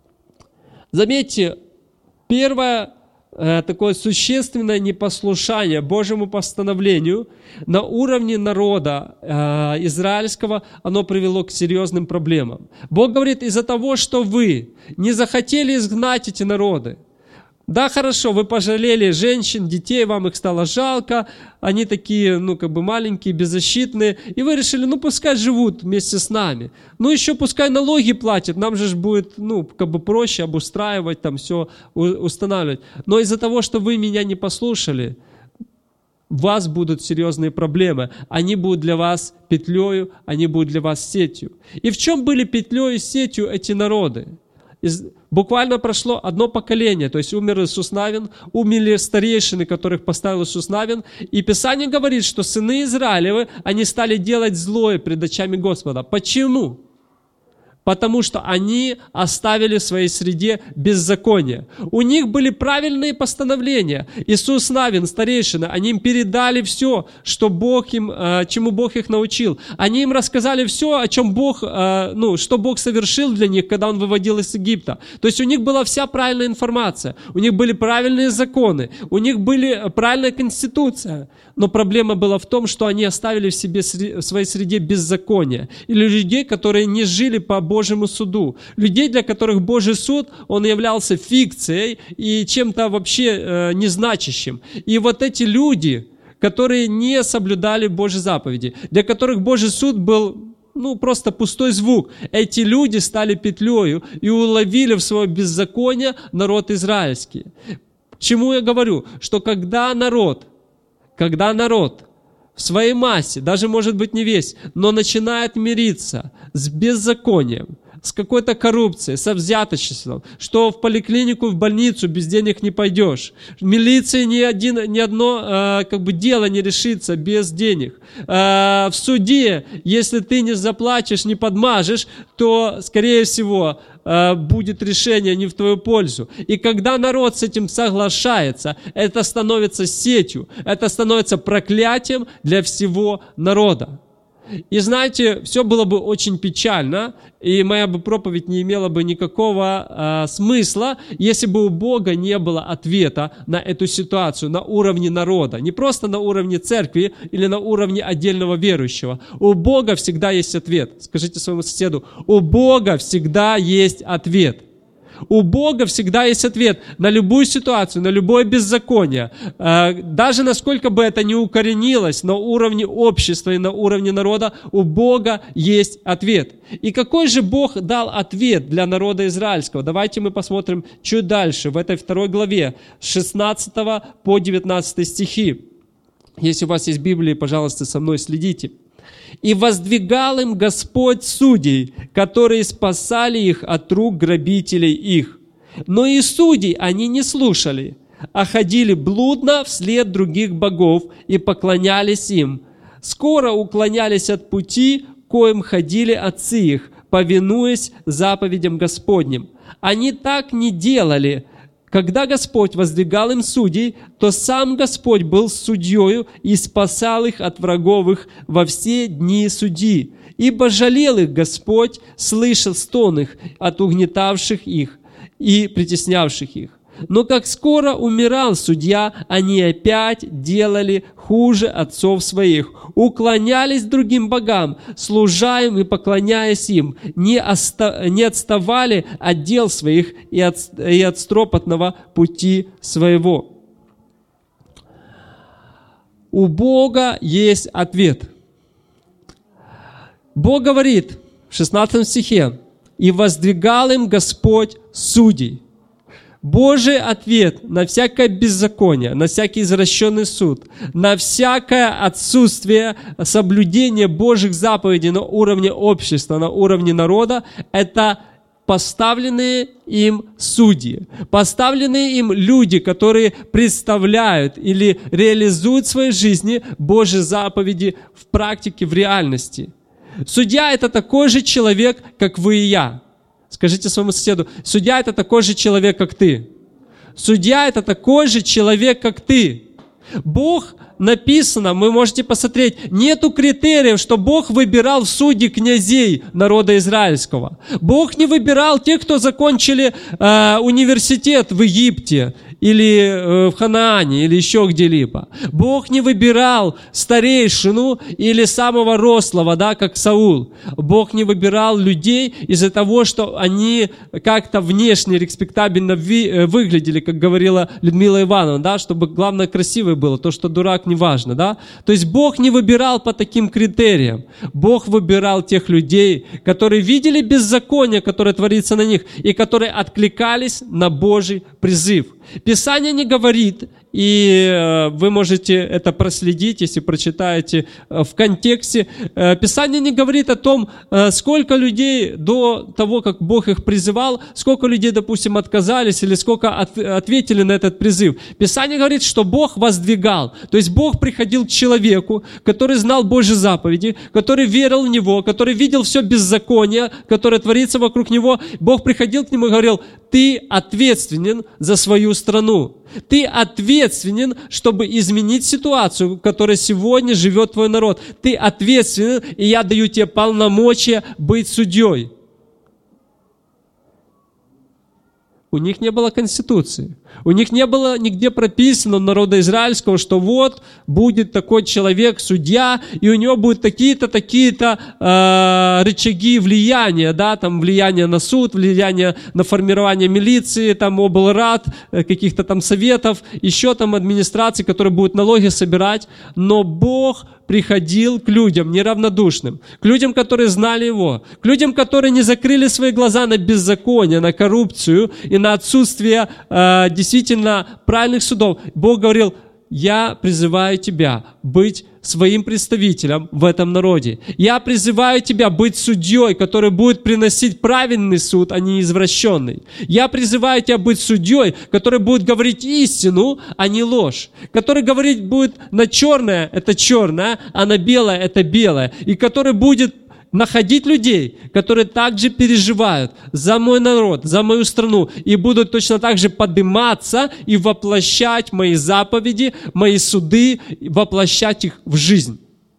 A: Заметьте, первое такое существенное непослушание Божьему постановлению на уровне народа израильского, оно привело к серьезным проблемам. Бог говорит: из-за того, что вы не захотели изгнать эти народы, да, хорошо, вы пожалели женщин, детей, вам их стало жалко, они такие, маленькие, беззащитные, и вы решили, пускай живут вместе с нами. Еще пускай налоги платят, нам же будет, проще обустраивать, там все устанавливать. Но из-за того, что вы меня не послушали, у вас будут серьезные проблемы. Они будут для вас петлею, они будут для вас сетью. И в чем были петлею и сетью эти народы? Буквально прошло одно поколение, то есть умер Иисус Навин, умерли старейшины, которых поставил Иисус Навин, и Писание говорит, что сыны Израилевы, они стали делать злое пред очами Господа. Почему? Потому что они оставили в своей среде беззаконие. У них были правильные постановления. Иисус Навин, старейшина, они им передали все, что чему Бог их научил. Они им рассказали все, о чем что Бог совершил для них, когда Он выводил из Египта. То есть у них была вся правильная информация, у них были правильные законы, у них была правильная конституция. Но проблема была в том, что они оставили в своей среде беззаконие. Или людей, которые не жили по Божьему суду. Людей, для которых Божий суд, он являлся фикцией и чем-то вообще незначащим. И вот эти люди, которые не соблюдали Божьи заповеди, для которых Божий суд был просто пустой звук. Эти люди стали петлею и уловили в свое беззаконие народ израильский. К чему я говорю? Что когда народ в своей массе, даже может быть не весь, но начинает мириться с беззаконием, с какой-то коррупцией, со взяточеством, что в поликлинику, в больницу без денег не пойдешь. В милиции ни одно дело не решится без денег. В суде, если ты не заплатишь, не подмажешь, то, скорее всего, будет решение не в твою пользу. И когда народ с этим соглашается, это становится сетью, это становится проклятием для всего народа. И знаете, все было бы очень печально, и моя бы проповедь не имела бы никакого смысла, если бы у Бога не было ответа на эту ситуацию на уровне народа. Не просто на уровне церкви или на уровне отдельного верующего. У Бога всегда есть ответ. Скажите своему соседу, у Бога всегда есть ответ. У Бога всегда есть ответ на любую ситуацию, на любое беззаконие. Даже насколько бы это ни укоренилось на уровне общества и на уровне народа, у Бога есть ответ. И какой же Бог дал ответ для народа израильского? Давайте мы посмотрим чуть дальше, в этой 2 главе, с 16 по 19 стихи. Если у вас есть Библия, пожалуйста, со мной следите. «И воздвигал им Господь судей, которые спасали их от рук грабителей их. Но и судей они не слушали, а ходили блудно вслед других богов и поклонялись им. Скоро уклонялись от пути, коим ходили отцы их, повинуясь заповедям Господним. Они так не делали. Когда Господь воздвигал им судей, то сам Господь был судьею и спасал их от врагов их во все дни судьи. Ибо жалел их Господь, слышал стон их от угнетавших их и притеснявших их. Но как скоро умирал судья, они опять делали хуже отцов своих, уклонялись к другим богам, служа им и поклоняясь им, не отставали от дел своих и от стропотного пути своего». У Бога есть ответ. Бог говорит в 16 стихе: «И воздвигал им Господь судей». Божий ответ на всякое беззаконие, на всякий извращенный суд, на всякое отсутствие соблюдения Божьих заповедей на уровне общества, на уровне народа, это поставленные им судьи, поставленные им люди, которые представляют или реализуют в своей жизни Божьи заповеди в практике, в реальности. Судья – это такой же человек, как вы и я. Скажите своему соседу, судья – это такой же человек, как ты. Судья – это такой же человек, как ты. Бог, написано, вы можете посмотреть, нету критериев, что Бог выбирал в судьи князей народа израильского. Бог не выбирал тех, кто закончили университет в Египте или в Ханаане, или еще где-либо. Бог не выбирал старейшину или самого рослого, да, как Саул. Бог не выбирал людей из-за того, что они как-то внешне респектабельно выглядели, как говорила Людмила Ивановна, да, чтобы главное красивый было, то, что дурак, не важно, да. То есть Бог не выбирал по таким критериям. Бог выбирал тех людей, которые видели беззаконие, которое творится на них, и которые откликались на Божий призыв. Писание не говорит, и вы можете это проследить, если прочитаете в контексте. Писание не говорит о том, сколько людей до того, как Бог их призывал, сколько людей, допустим, отказались или сколько ответили на этот призыв. Писание говорит, что Бог воздвигал. То есть Бог приходил к человеку, который знал Божьи заповеди, который верил в Него, который видел все беззаконие, которое творится вокруг Него. Бог приходил к нему и говорил: ты ответственен за свою страну. Ты ответственен, чтобы изменить ситуацию, в которой сегодня живет твой народ. Ты ответственен, и я даю тебе полномочия быть судьей. У них не было конституции. У них не было нигде прописано у народа израильского, что вот будет такой человек, судья, и у него будут такие-то рычаги влияния, да, там влияние на суд, влияние на формирование милиции, там облрад, каких-то там советов, еще там администрации, которые будут налоги собирать. Но Бог приходил к людям неравнодушным, к людям, которые знали Его, к людям, которые не закрыли свои глаза на беззаконие, на коррупцию и на отсутствие действительно правильных судов. Бог говорил: я призываю тебя быть своим представителем в этом народе. Я призываю тебя быть судьей, который будет приносить правильный суд, а не извращенный. Я призываю тебя быть судьей, который будет говорить истину, а не ложь. Который говорить будет на черное – это черное, а на белое – это белое. И который будет находить людей, которые также переживают за мой народ, за мою страну, и будут точно так же подниматься и воплощать мои заповеди, мои суды, воплощать их в жизнь.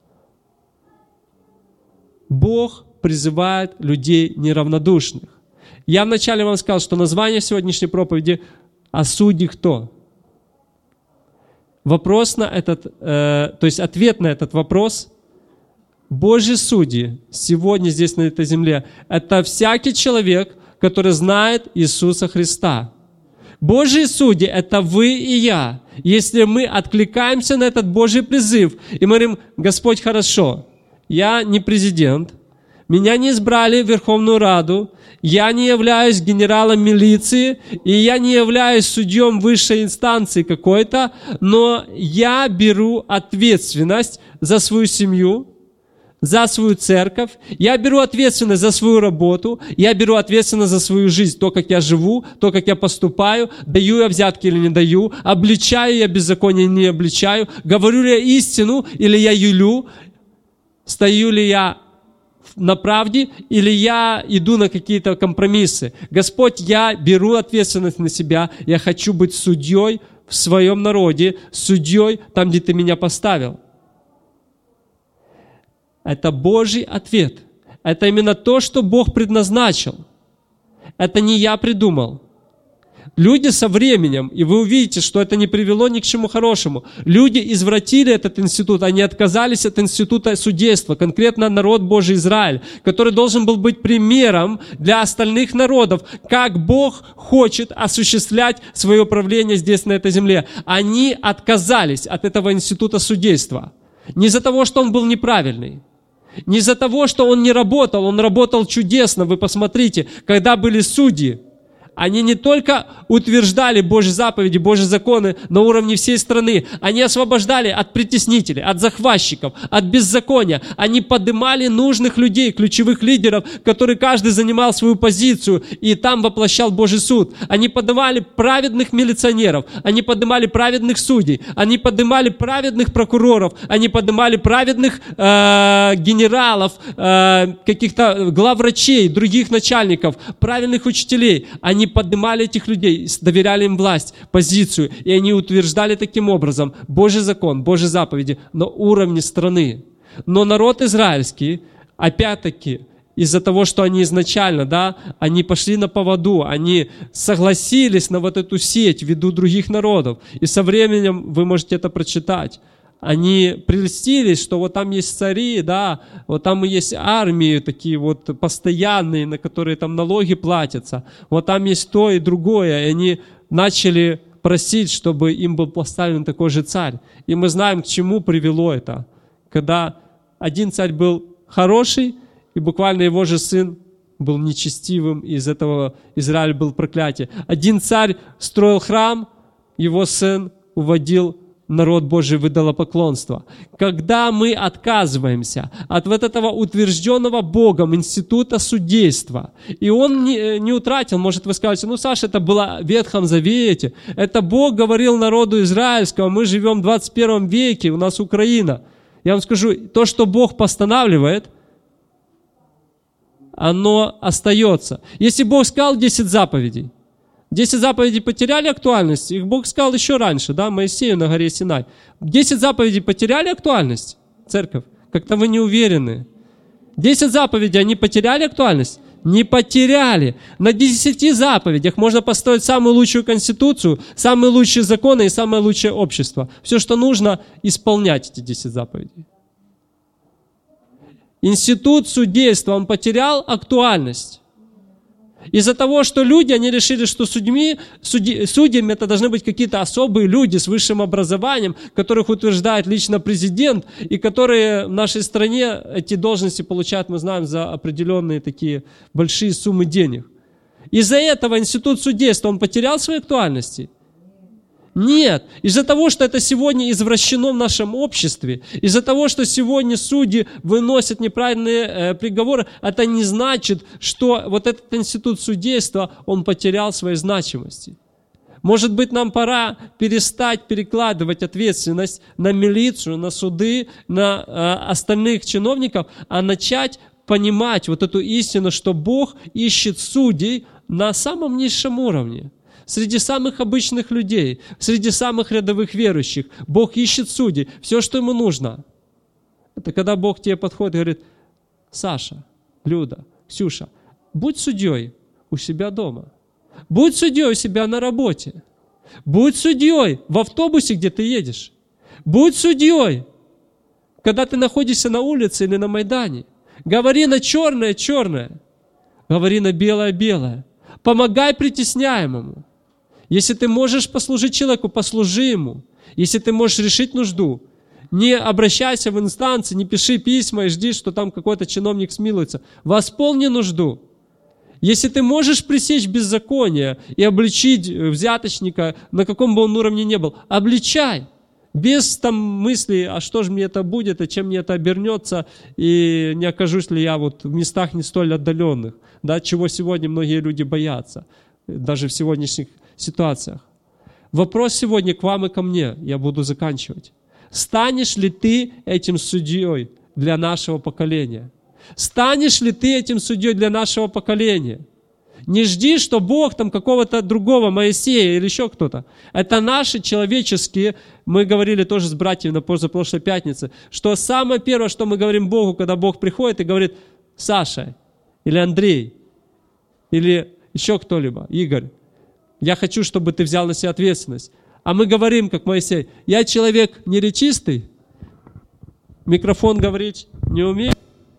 A: Бог призывает людей неравнодушных. Я вначале вам сказал, что название сегодняшней проповеди «О судьи кто?». Вопрос на этот, то есть ответ на этот вопрос – Божьи судьи сегодня здесь, на этой земле, это всякий человек, который знает Иисуса Христа. Божьи судьи – это вы и я. Если мы откликаемся на этот Божий призыв и мы говорим: Господь, хорошо, я не президент, меня не избрали в Верховную Раду, я не являюсь генералом милиции, и я не являюсь судьем высшей инстанции какой-то, но я беру ответственность за свою семью, за свою церковь, я беру ответственность за свою работу, я беру ответственность за свою жизнь, то, как я живу, то, как я поступаю, даю я взятки или не даю, обличаю я беззаконие или не обличаю, говорю ли я истину или я юлю, стою ли я на правде или я иду на какие-то компромиссы. Господь, я беру ответственность на себя, я хочу быть судьей в своем народе, судьей там, где Ты меня поставил. Это Божий ответ. Это именно то, что Бог предназначил. Это не я придумал. Люди со временем, и вы увидите, что это не привело ни к чему хорошему. Люди извратили этот институт, они отказались от института судейства, конкретно народ Божий Израиль, который должен был быть примером для остальных народов, как Бог хочет осуществлять свое правление здесь, на этой земле. Они отказались от этого института судейства. Не из-за того, что он был неправильный. Не из-за того, что он работал чудесно. Вы посмотрите, когда были судьи, они не только утверждали Божьи заповеди, Божьи законы на уровне всей страны, они освобождали от притеснителей, от захватчиков, от беззакония. Они поднимали нужных людей, ключевых лидеров, которые каждый занимал свою позицию и там воплощал Божий суд. Они поднимали праведных милиционеров, они поднимали праведных судей, они поднимали праведных прокуроров, они поднимали праведных генералов, каких-то главврачей, других начальников, правильных учителей. Они поднимали этих людей, доверяли им власть, позицию, и они утверждали таким образом Божий закон, Божьи заповеди на уровне страны. Но народ израильский, опять-таки, из-за того, что они изначально, они пошли на поводу, они согласились на вот эту сеть ввиду других народов. И со временем вы можете это прочитать. Они прельстились, что вот там есть цари, вот там и есть армии такие вот постоянные, на которые там налоги платятся. Вот там есть то и другое. И они начали просить, чтобы им был поставлен такой же царь. И мы знаем, к чему привело это. Когда один царь был хороший, и буквально его же сын был нечестивым, и из этого Израиль был проклятие. Один царь строил храм, его сын уводил народ Божий в идолопоклонство. Когда мы отказываемся от вот этого утвержденного Богом института судейства, и он не утратил, может вы скажете, Саша, это было в Ветхом Завете, это Бог говорил народу израильскому, мы живем в 21 веке, у нас Украина. Я вам скажу, то, что Бог постанавливает, оно остается. Если Бог сказал 10 заповедей, 10 заповедей потеряли актуальность, их Бог сказал еще раньше, Моисею на горе Синай. 10 заповедей потеряли актуальность, церковь? Как-то вы не уверены. 10 заповедей, они потеряли актуальность? Не потеряли. На 10 заповедях можно построить самую лучшую конституцию, самые лучшие законы и самое лучшее общество. Все, что нужно, исполнять эти 10 заповедей. Институт судейства, он потерял актуальность. Из-за того, что люди, они решили, что судьями это должны быть какие-то особые люди с высшим образованием, которых утверждает лично президент, и которые в нашей стране эти должности получают, мы знаем, за определенные такие большие суммы денег. Из-за этого институт судейства, он потерял свои актуальности? Нет. Из-за того, что это сегодня извращено в нашем обществе, из-за того, что сегодня судьи выносят неправильные приговоры, это не значит, что вот этот институт судейства, он потерял своей значимости. Может быть, нам пора перестать перекладывать ответственность на милицию, на суды, на остальных чиновников, а начать понимать вот эту истину, что Бог ищет судей на самом низшем уровне. Среди самых обычных людей, среди самых рядовых верующих. Бог ищет судей. Все, что ему нужно. Это когда Бог тебе подходит и говорит: Саша, Люда, Ксюша, будь судьей у себя дома. Будь судьей у себя на работе. Будь судьей в автобусе, где ты едешь. Будь судьей, когда ты находишься на улице или на Майдане. Говори на черное — черное. Говори на белое — белое. Помогай притесняемому. Если ты можешь послужить человеку, послужи ему. Если ты можешь решить нужду, не обращайся в инстанции, не пиши письма и жди, что там какой-то чиновник смилуется. Восполни нужду. Если ты можешь пресечь беззаконие и обличить взяточника, на каком бы он уровне ни был, обличай. Без там мыслей, а что же мне это будет, и чем мне это обернется, и не окажусь ли я вот в местах не столь отдаленных, да, чего сегодня многие люди боятся, даже в сегодняшних ситуациях. Вопрос сегодня к вам и ко мне, я буду заканчивать. Станешь ли ты этим судьей для нашего поколения? Станешь ли ты этим судьей для нашего поколения? Не жди, что Бог там какого-то другого, Моисея или еще кто-то. Это наши человеческие, мы говорили тоже с братьями на позапрошлой пятнице, что самое первое, что мы говорим Богу, когда Бог приходит и говорит: Саша, или Андрей, или еще кто-либо, Игорь, я хочу, чтобы ты взял на себя ответственность. А мы говорим, как Моисей: я человек неречистый, микрофон говорить не умею.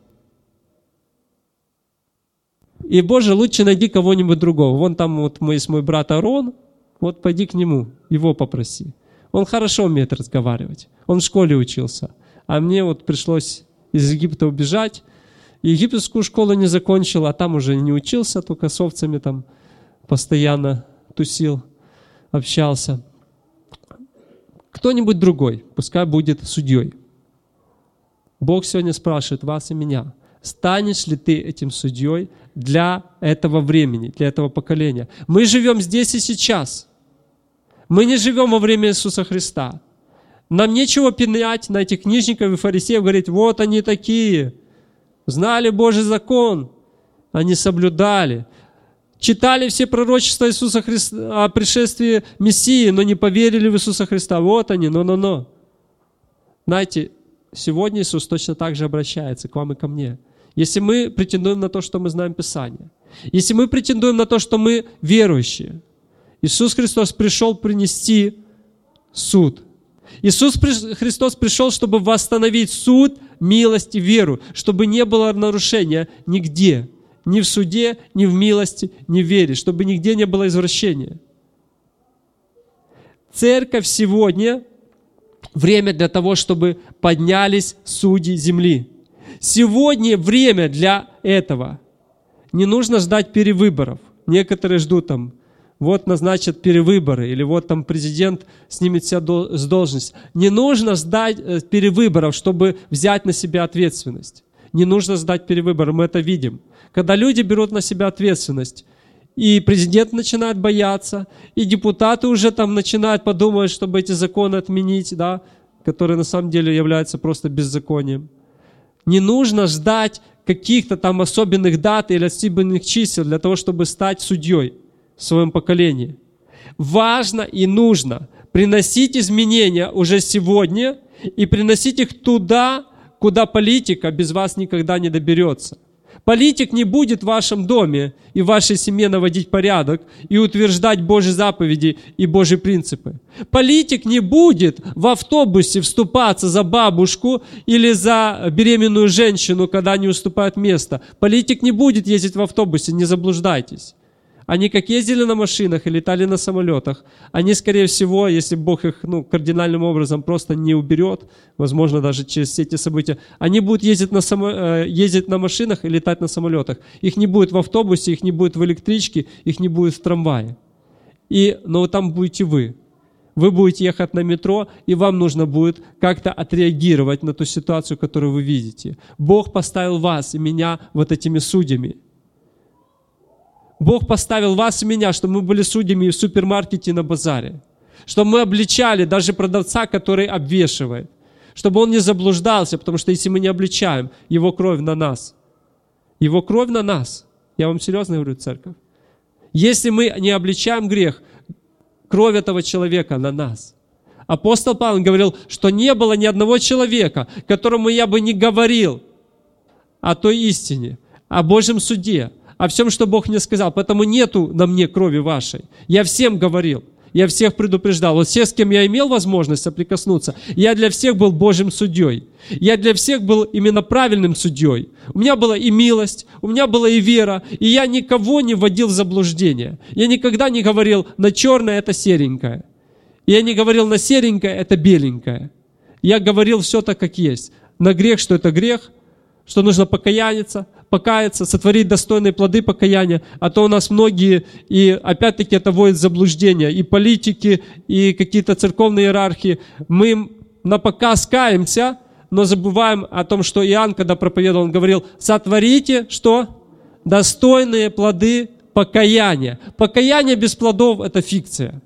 A: И, Боже, лучше найди кого-нибудь другого. Вон там вот есть мой брат Арон, вот пойди к нему, его попроси. Он хорошо умеет разговаривать, он в школе учился. А мне вот пришлось из Египта убежать. Египетскую школу не закончил, а там уже не учился, только с овцами там постоянно тусил, общался. Кто-нибудь другой, пускай будет судьей. Бог сегодня спрашивает вас и меня: станешь ли ты этим судьей для этого времени, для этого поколения? Мы живем здесь и сейчас. Мы не живем во время Иисуса Христа. Нам нечего пенять на этих книжников и фарисеев, говорить: вот они такие, знали Божий закон, они соблюдали, читали все пророчества Иисуса Христа о пришествии Мессии, но не поверили в Иисуса Христа. Вот они, но. Знаете, сегодня Иисус точно так же обращается к вам и ко мне. Если мы претендуем на то, что мы знаем Писание, если мы претендуем на то, что мы верующие, Иисус Христос пришел принести суд. Иисус Христос пришел, чтобы восстановить суд, милость и веру, чтобы не было нарушения нигде, ни в суде, ни в милости, ни в вере, чтобы нигде не было извращения. Церковь сегодня — время для того, чтобы поднялись судьи земли. Сегодня время для этого. Не нужно ждать перевыборов. Некоторые ждут там: вот назначат перевыборы, или вот там президент снимет себя с должности. Не нужно ждать перевыборов, чтобы взять на себя ответственность. Не нужно ждать перевыборов, мы это видим. Когда люди берут на себя ответственность, и президент начинает бояться, и депутаты уже там начинают подумать, чтобы эти законы отменить, да, которые на самом деле являются просто беззаконием. Не нужно ждать каких-то там особенных дат или особенных чисел для того, чтобы стать судьей в своем поколении. Важно и нужно приносить изменения уже сегодня и приносить их туда, куда политика без вас никогда не доберется. Политик не будет в вашем доме и в вашей семье наводить порядок и утверждать Божьи заповеди и Божьи принципы. Политик не будет в автобусе вступаться за бабушку или за беременную женщину, когда не уступают место. Политик не будет ездить в автобусе, не заблуждайтесь. Они как ездили на машинах и летали на самолетах, они, скорее всего, если Бог их кардинальным образом просто не уберет, возможно, даже через все эти события, они будут ездить на машинах и летать на самолетах. Их не будет в автобусе, их не будет в электричке, их не будет в трамвае. Но там будете вы. вы будете ехать на метро, и вам нужно будет как-то отреагировать на ту ситуацию, которую вы видите. Бог поставил вас и меня вот этими судьями. Бог поставил вас и меня, чтобы мы были судьями в супермаркете и на базаре. Чтобы мы обличали даже продавца, который обвешивает. Чтобы он не заблуждался, потому что если мы не обличаем, его кровь на нас. Его кровь на нас. Я вам серьезно говорю, церковь. Если мы не обличаем грех, кровь этого человека на нас. Апостол Павел говорил, что не было ни одного человека, которому я бы не говорил о той истине, о Божьем суде, о всем, что Бог мне сказал. Поэтому нету на мне крови вашей. Я всем говорил. Я всех предупреждал. Вот все, с кем я имел возможность соприкоснуться, я для всех был Божьим судьей. Я для всех был именно правильным судьей. У меня была и милость, у меня была и вера, и я никого не вводил в заблуждение. Я никогда не говорил, на черное это серенькое. Я не говорил, на серенькое это беленькое. Я говорил все так, как есть. На грех, что это грех, что нужно покаяться, сотворить достойные плоды покаяния, а то у нас многие, и опять-таки это вводит в заблуждение, и политики, и какие-то церковные иерархии. Мы напоказ каемся, но забываем о том, что Иоанн, когда проповедовал, он говорил, сотворите, что? Достойные плоды покаяния. Покаяние без плодов – это фикция.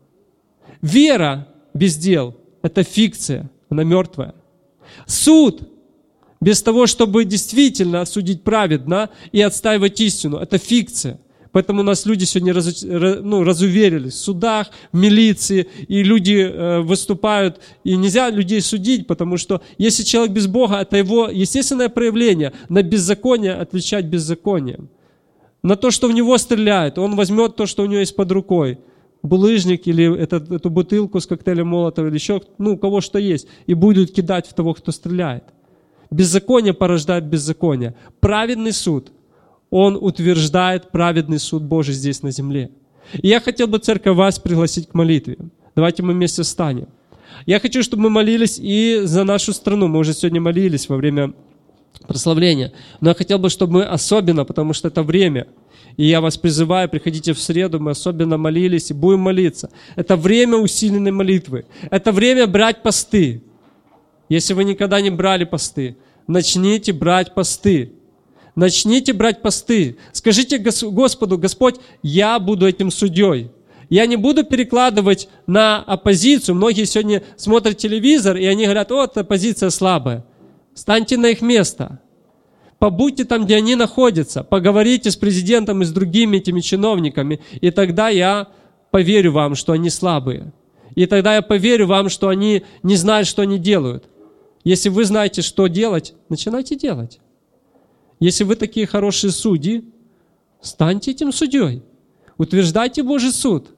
A: Вера без дел – это фикция, она мертвая. Суд без того, чтобы действительно судить праведно и отстаивать истину. Это фикция. Поэтому у нас люди сегодня разуверились в судах, в милиции, и люди выступают, и нельзя людей судить, потому что если человек без Бога, это его естественное проявление. На беззаконие отвечать беззаконием. На то, что в него стреляют, он возьмет то, что у него есть под рукой. Булыжник или эту бутылку с коктейлем Молотова, или еще, у кого что есть, и будет кидать в того, кто стреляет. Беззаконие порождает беззаконие. Праведный суд, он утверждает праведный суд Божий здесь на земле. И я хотел бы, церковь, вас пригласить к молитве. Давайте мы вместе встанем. Я хочу, чтобы мы молились и за нашу страну. Мы уже сегодня молились во время прославления. Но я хотел бы, чтобы мы особенно, потому что это время, и я вас призываю, приходите в среду, мы особенно молились и будем молиться. Это время усиленной молитвы. Это время брать посты. Если вы никогда не брали посты, начните брать посты. Начните брать посты. Скажите Господу, Господь, я буду этим судьей. Я не буду перекладывать на оппозицию. Многие сегодня смотрят телевизор, и они говорят, вот оппозиция слабая. Станьте на их место. Побудьте там, где они находятся. Поговорите с президентом и с другими этими чиновниками. И тогда я поверю вам, что они слабые. И тогда я поверю вам, что они не знают, что они делают. Если вы знаете, что делать, начинайте делать. Если вы такие хорошие судьи, станьте этим судьей. Утверждайте Божий суд.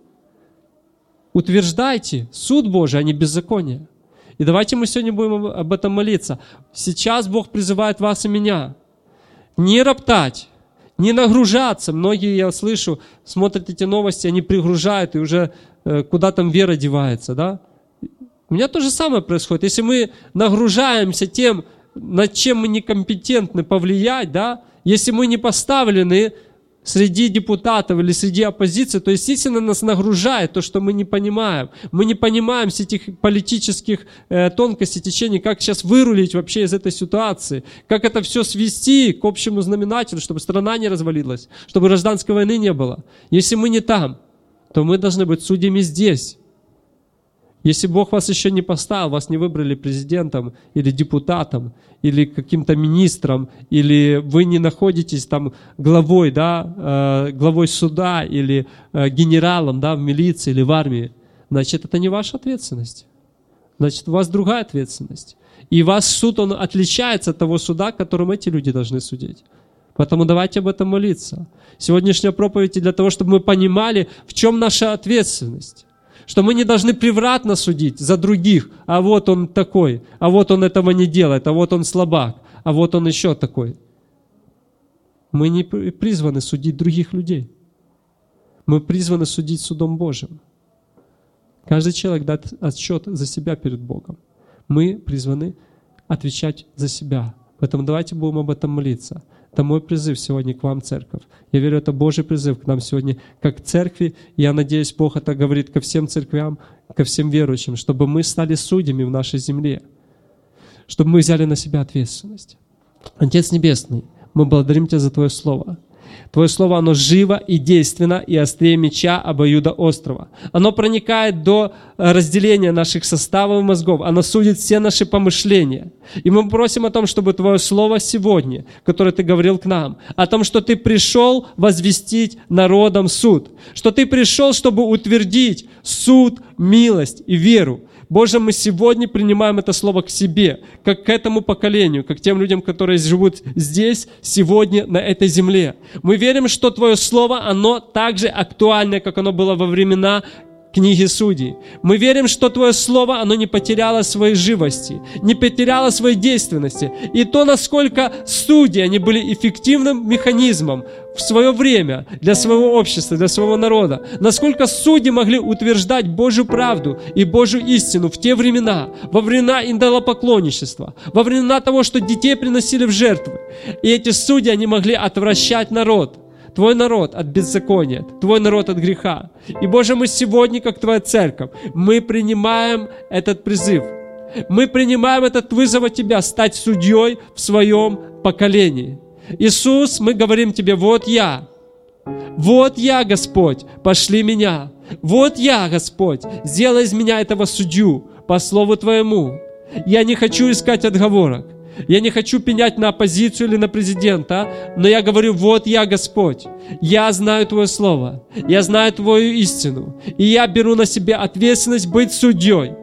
A: Утверждайте суд Божий, а не беззаконие. И давайте мы сегодня будем об этом молиться. Сейчас Бог призывает вас и меня. Не роптать, не нагружаться. Многие, я слышу, смотрят эти новости, они пригружают, и уже куда там вера девается, да? У меня то же самое происходит. Если мы нагружаемся тем, над чем мы некомпетентны повлиять, да, если мы не поставлены среди депутатов или среди оппозиции, то, естественно, нас нагружает то, что мы не понимаем. Мы не понимаем всех этих политических тонкостей, течений, как сейчас вырулить вообще из этой ситуации, как это все свести к общему знаменателю, чтобы страна не развалилась, чтобы гражданской войны не было. Если мы не там, то мы должны быть судьями здесь. Если Бог вас еще не поставил, вас не выбрали президентом или депутатом, или каким-то министром, или вы не находитесь там главой, да, главой суда, или генералом, да, в милиции или в армии, значит, это не ваша ответственность. Значит, у вас другая ответственность. И ваш суд, он отличается от того суда, которым эти люди должны судить. Поэтому давайте об этом молиться. Сегодняшняя проповедь для того, чтобы мы понимали, в чем наша ответственность. Что мы не должны превратно судить за других, а вот он такой, а вот он этого не делает, а вот он слабак, а вот он еще такой. Мы не призваны судить других людей. Мы призваны судить судом Божьим. Каждый человек дает отчет за себя перед Богом. Мы призваны отвечать за себя. Поэтому давайте будем об этом молиться. Это мой призыв сегодня к вам, церковь. Я верю, это Божий призыв к нам сегодня, как к церкви. Я надеюсь, Бог это говорит ко всем церквям, ко всем верующим, чтобы мы стали судьями в нашей земле, чтобы мы взяли на себя ответственность. Отец Небесный, мы благодарим Тебя за Твое Слово. Твое Слово, оно живо и действенно, и острее меча обоюдоострого. Оно проникает до разделения наших составов и мозгов. Оно судит все наши помышления. И мы просим о том, чтобы Твое Слово сегодня, которое Ты говорил к нам, о том, что Ты пришел возвестить народам суд, что Ты пришел, чтобы утвердить суд, милость и веру. Боже, мы сегодня принимаем это слово к себе, как к этому поколению, как к тем людям, которые живут здесь, сегодня, на этой земле. Мы верим, что Твое слово, оно так же актуально, как оно было во времена книги Судей. Мы верим, что Твое Слово, оно не потеряло своей живости, не потеряло своей действенности. И то, насколько судьи, они были эффективным механизмом в свое время для своего общества, для своего народа. Насколько судьи могли утверждать Божью правду и Божью истину в те времена, во времена идолопоклонничества, во времена того, что детей приносили в жертвы. И эти судьи, они могли отвращать народ. Твой народ от беззакония, Твой народ от греха. И, Боже, мы сегодня, как Твоя церковь, мы принимаем этот призыв. Мы принимаем этот вызов от Тебя стать судьей в своем поколении. Иисус, мы говорим Тебе, вот я, Господь, пошли меня. Вот я, Господь, сделай из меня этого судью по слову Твоему. Я не хочу искать отговорок. Я не хочу пенять на оппозицию или на президента, но я говорю, вот я, Господь, я знаю Твое Слово, я знаю Твою истину, и я беру на себя ответственность быть судьей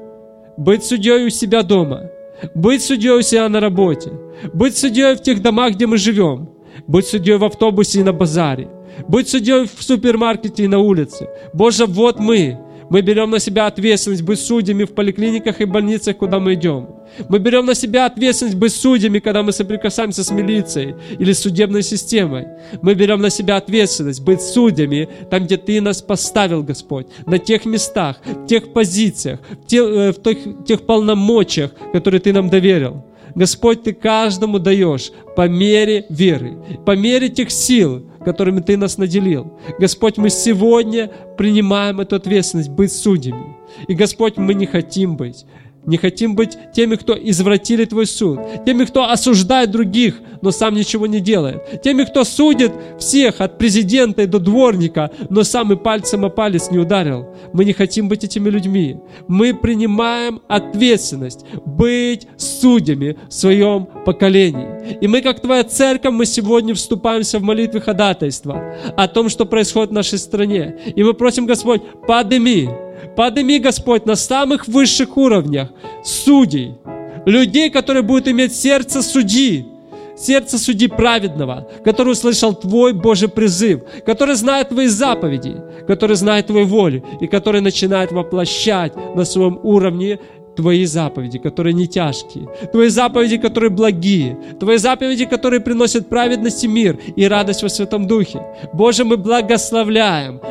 A: у себя дома, быть судьей у себя на работе, быть судьей в тех домах, где мы живем, быть судьей в автобусе и на базаре, быть судьей в супермаркете и на улице. Боже, вот мы берем на себя ответственность быть судьями в поликлиниках и больницах, куда мы идем. Мы берем на себя ответственность быть судьями, когда мы соприкасаемся с милицией или с судебной системой. Мы берем на себя ответственность быть судьями там, где Ты нас поставил, Господь, на тех местах, в тех позициях, в тех полномочиях, которые Ты нам доверил. Господь, Ты каждому даешь по мере веры, по мере тех сил, которыми Ты нас наделил. Господь, мы сегодня принимаем эту ответственность быть судьями. И, Господь, мы не хотим быть теми, кто извратили Твой суд, теми, кто осуждает других, но сам ничего не делает, теми, кто судит всех от президента и до дворника, но сам и пальцем о палец не ударил. Мы не хотим быть этими людьми. Мы принимаем ответственность быть судьями в своем поколении. И мы, как Твоя церковь, мы сегодня вступаемся в молитве ходатайства о том, что происходит в нашей стране. И мы просим, Господь, подними, Господь, на самых высших уровнях судей, людей, которые будут иметь сердце судьи праведного, который услышал Твой Божий призыв, который знает Твои заповеди, который знает Твою волю и который начинает воплощать на своем уровне Твои заповеди, которые не тяжкие, Твои заповеди, которые благие, Твои заповеди, которые приносят праведность и мир и радость во Святом Духе. Боже, мы благословляем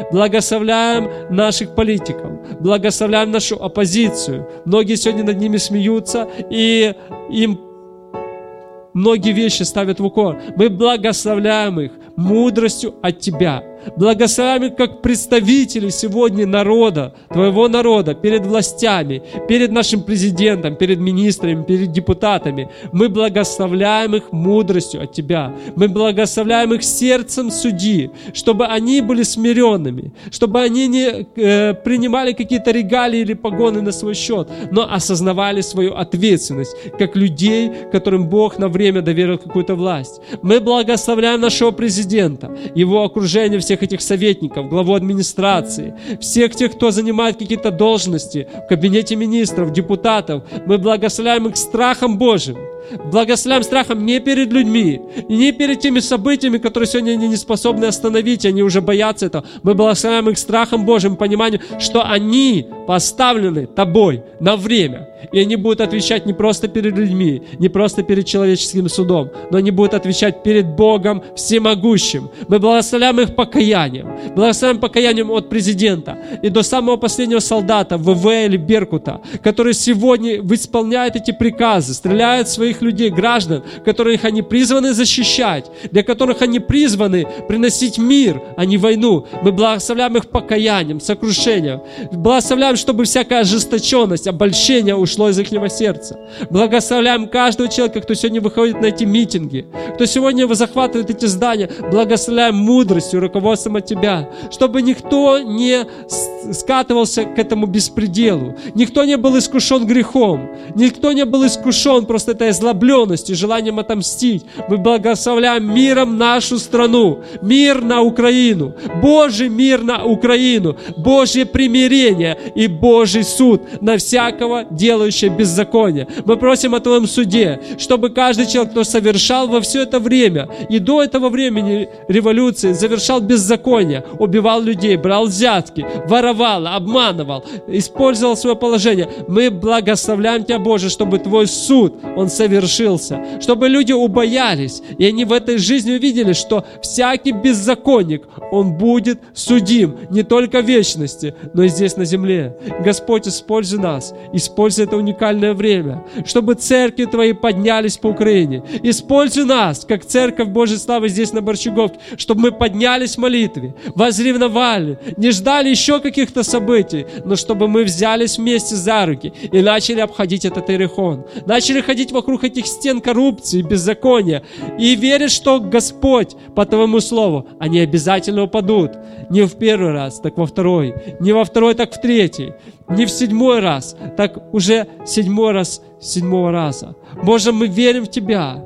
A: наших политиков, благословляем нашу оппозицию. Многие сегодня над ними смеются, и им многие вещи ставят в укор. Мы благословляем их мудростью от Тебя. Благословляем их как представители сегодня народа, Твоего народа, перед властями, перед нашим президентом, перед министрами, перед депутатами. Мы благословляем их мудростью от Тебя. Мы благословляем их сердцем судьи, чтобы они были смиренными, чтобы они не принимали какие-то регалии или погоны на свой счет, но осознавали свою ответственность, как людей, которым Бог на время доверил какую-то власть. Мы благословляем нашего президента, его окружение, всех этих советников, главу администрации, всех тех, кто занимает какие-то должности в кабинете министров, депутатов. Мы благословляем их страхом Божьим. Благословляем страхом не перед людьми, и не перед теми событиями, которые сегодня они не способны остановить, они уже боятся этого. Мы благословляем их страхом Божьим, пониманием, что они поставлены Тобой на время, и они будут отвечать не просто перед людьми, не просто перед человеческим судом, но они будут отвечать перед Богом Всемогущим. Мы благословляем их покаянием от президента и до самого последнего солдата ВВ или Беркута, который сегодня исполняет эти приказы, стреляет в своих простых людей, граждан, которых они призваны защищать, для которых они призваны приносить мир, а не войну. Мы благословляем их покаянием, сокрушением. Благословляем, чтобы всякая ожесточенность, обольщение ушло из их сердца. Благословляем каждого человека, кто сегодня выходит на эти митинги, кто сегодня захватывает эти здания. Благословляем мудростью, руководством от Тебя, чтобы никто не скатывался к этому беспределу, никто не был искушен грехом, никто не был искушен просто этой озлобленностью, желанием отомстить. Мы благословляем миром нашу страну, мир на Украину, Божий мир на Украину, Божье примирение и Божий суд на всякого делающего беззаконие. Мы просим о Твоем суде, чтобы каждый человек, кто совершал во все это время и до этого времени революции, совершал беззаконие, убивал людей, брал взятки, воровал, обманывал, использовал свое положение. Мы благословляем Тебя, Боже, чтобы Твой суд, он совершился, чтобы люди убоялись, и они в этой жизни увидели, что всякий беззаконник, он будет судим не только в вечности, но и здесь на земле. Господь, используй нас, используй это уникальное время, чтобы церкви Твои поднялись по Украине. Используй нас, как церковь Божьей славы здесь на Борчуговке, чтобы мы поднялись в молитве, возревновали, не ждали еще каких-то событий, но чтобы мы взялись вместе за руки и начали обходить этот иерихон, начали ходить вокруг этих стен коррупции, беззакония, и верить, что Господь, по Твоему слову, они обязательно упадут. Не в первый раз, так во второй, не во второй, так в третий, не в 7-й раз, так уже 7-й раз, 7-го раза. Боже, мы верим в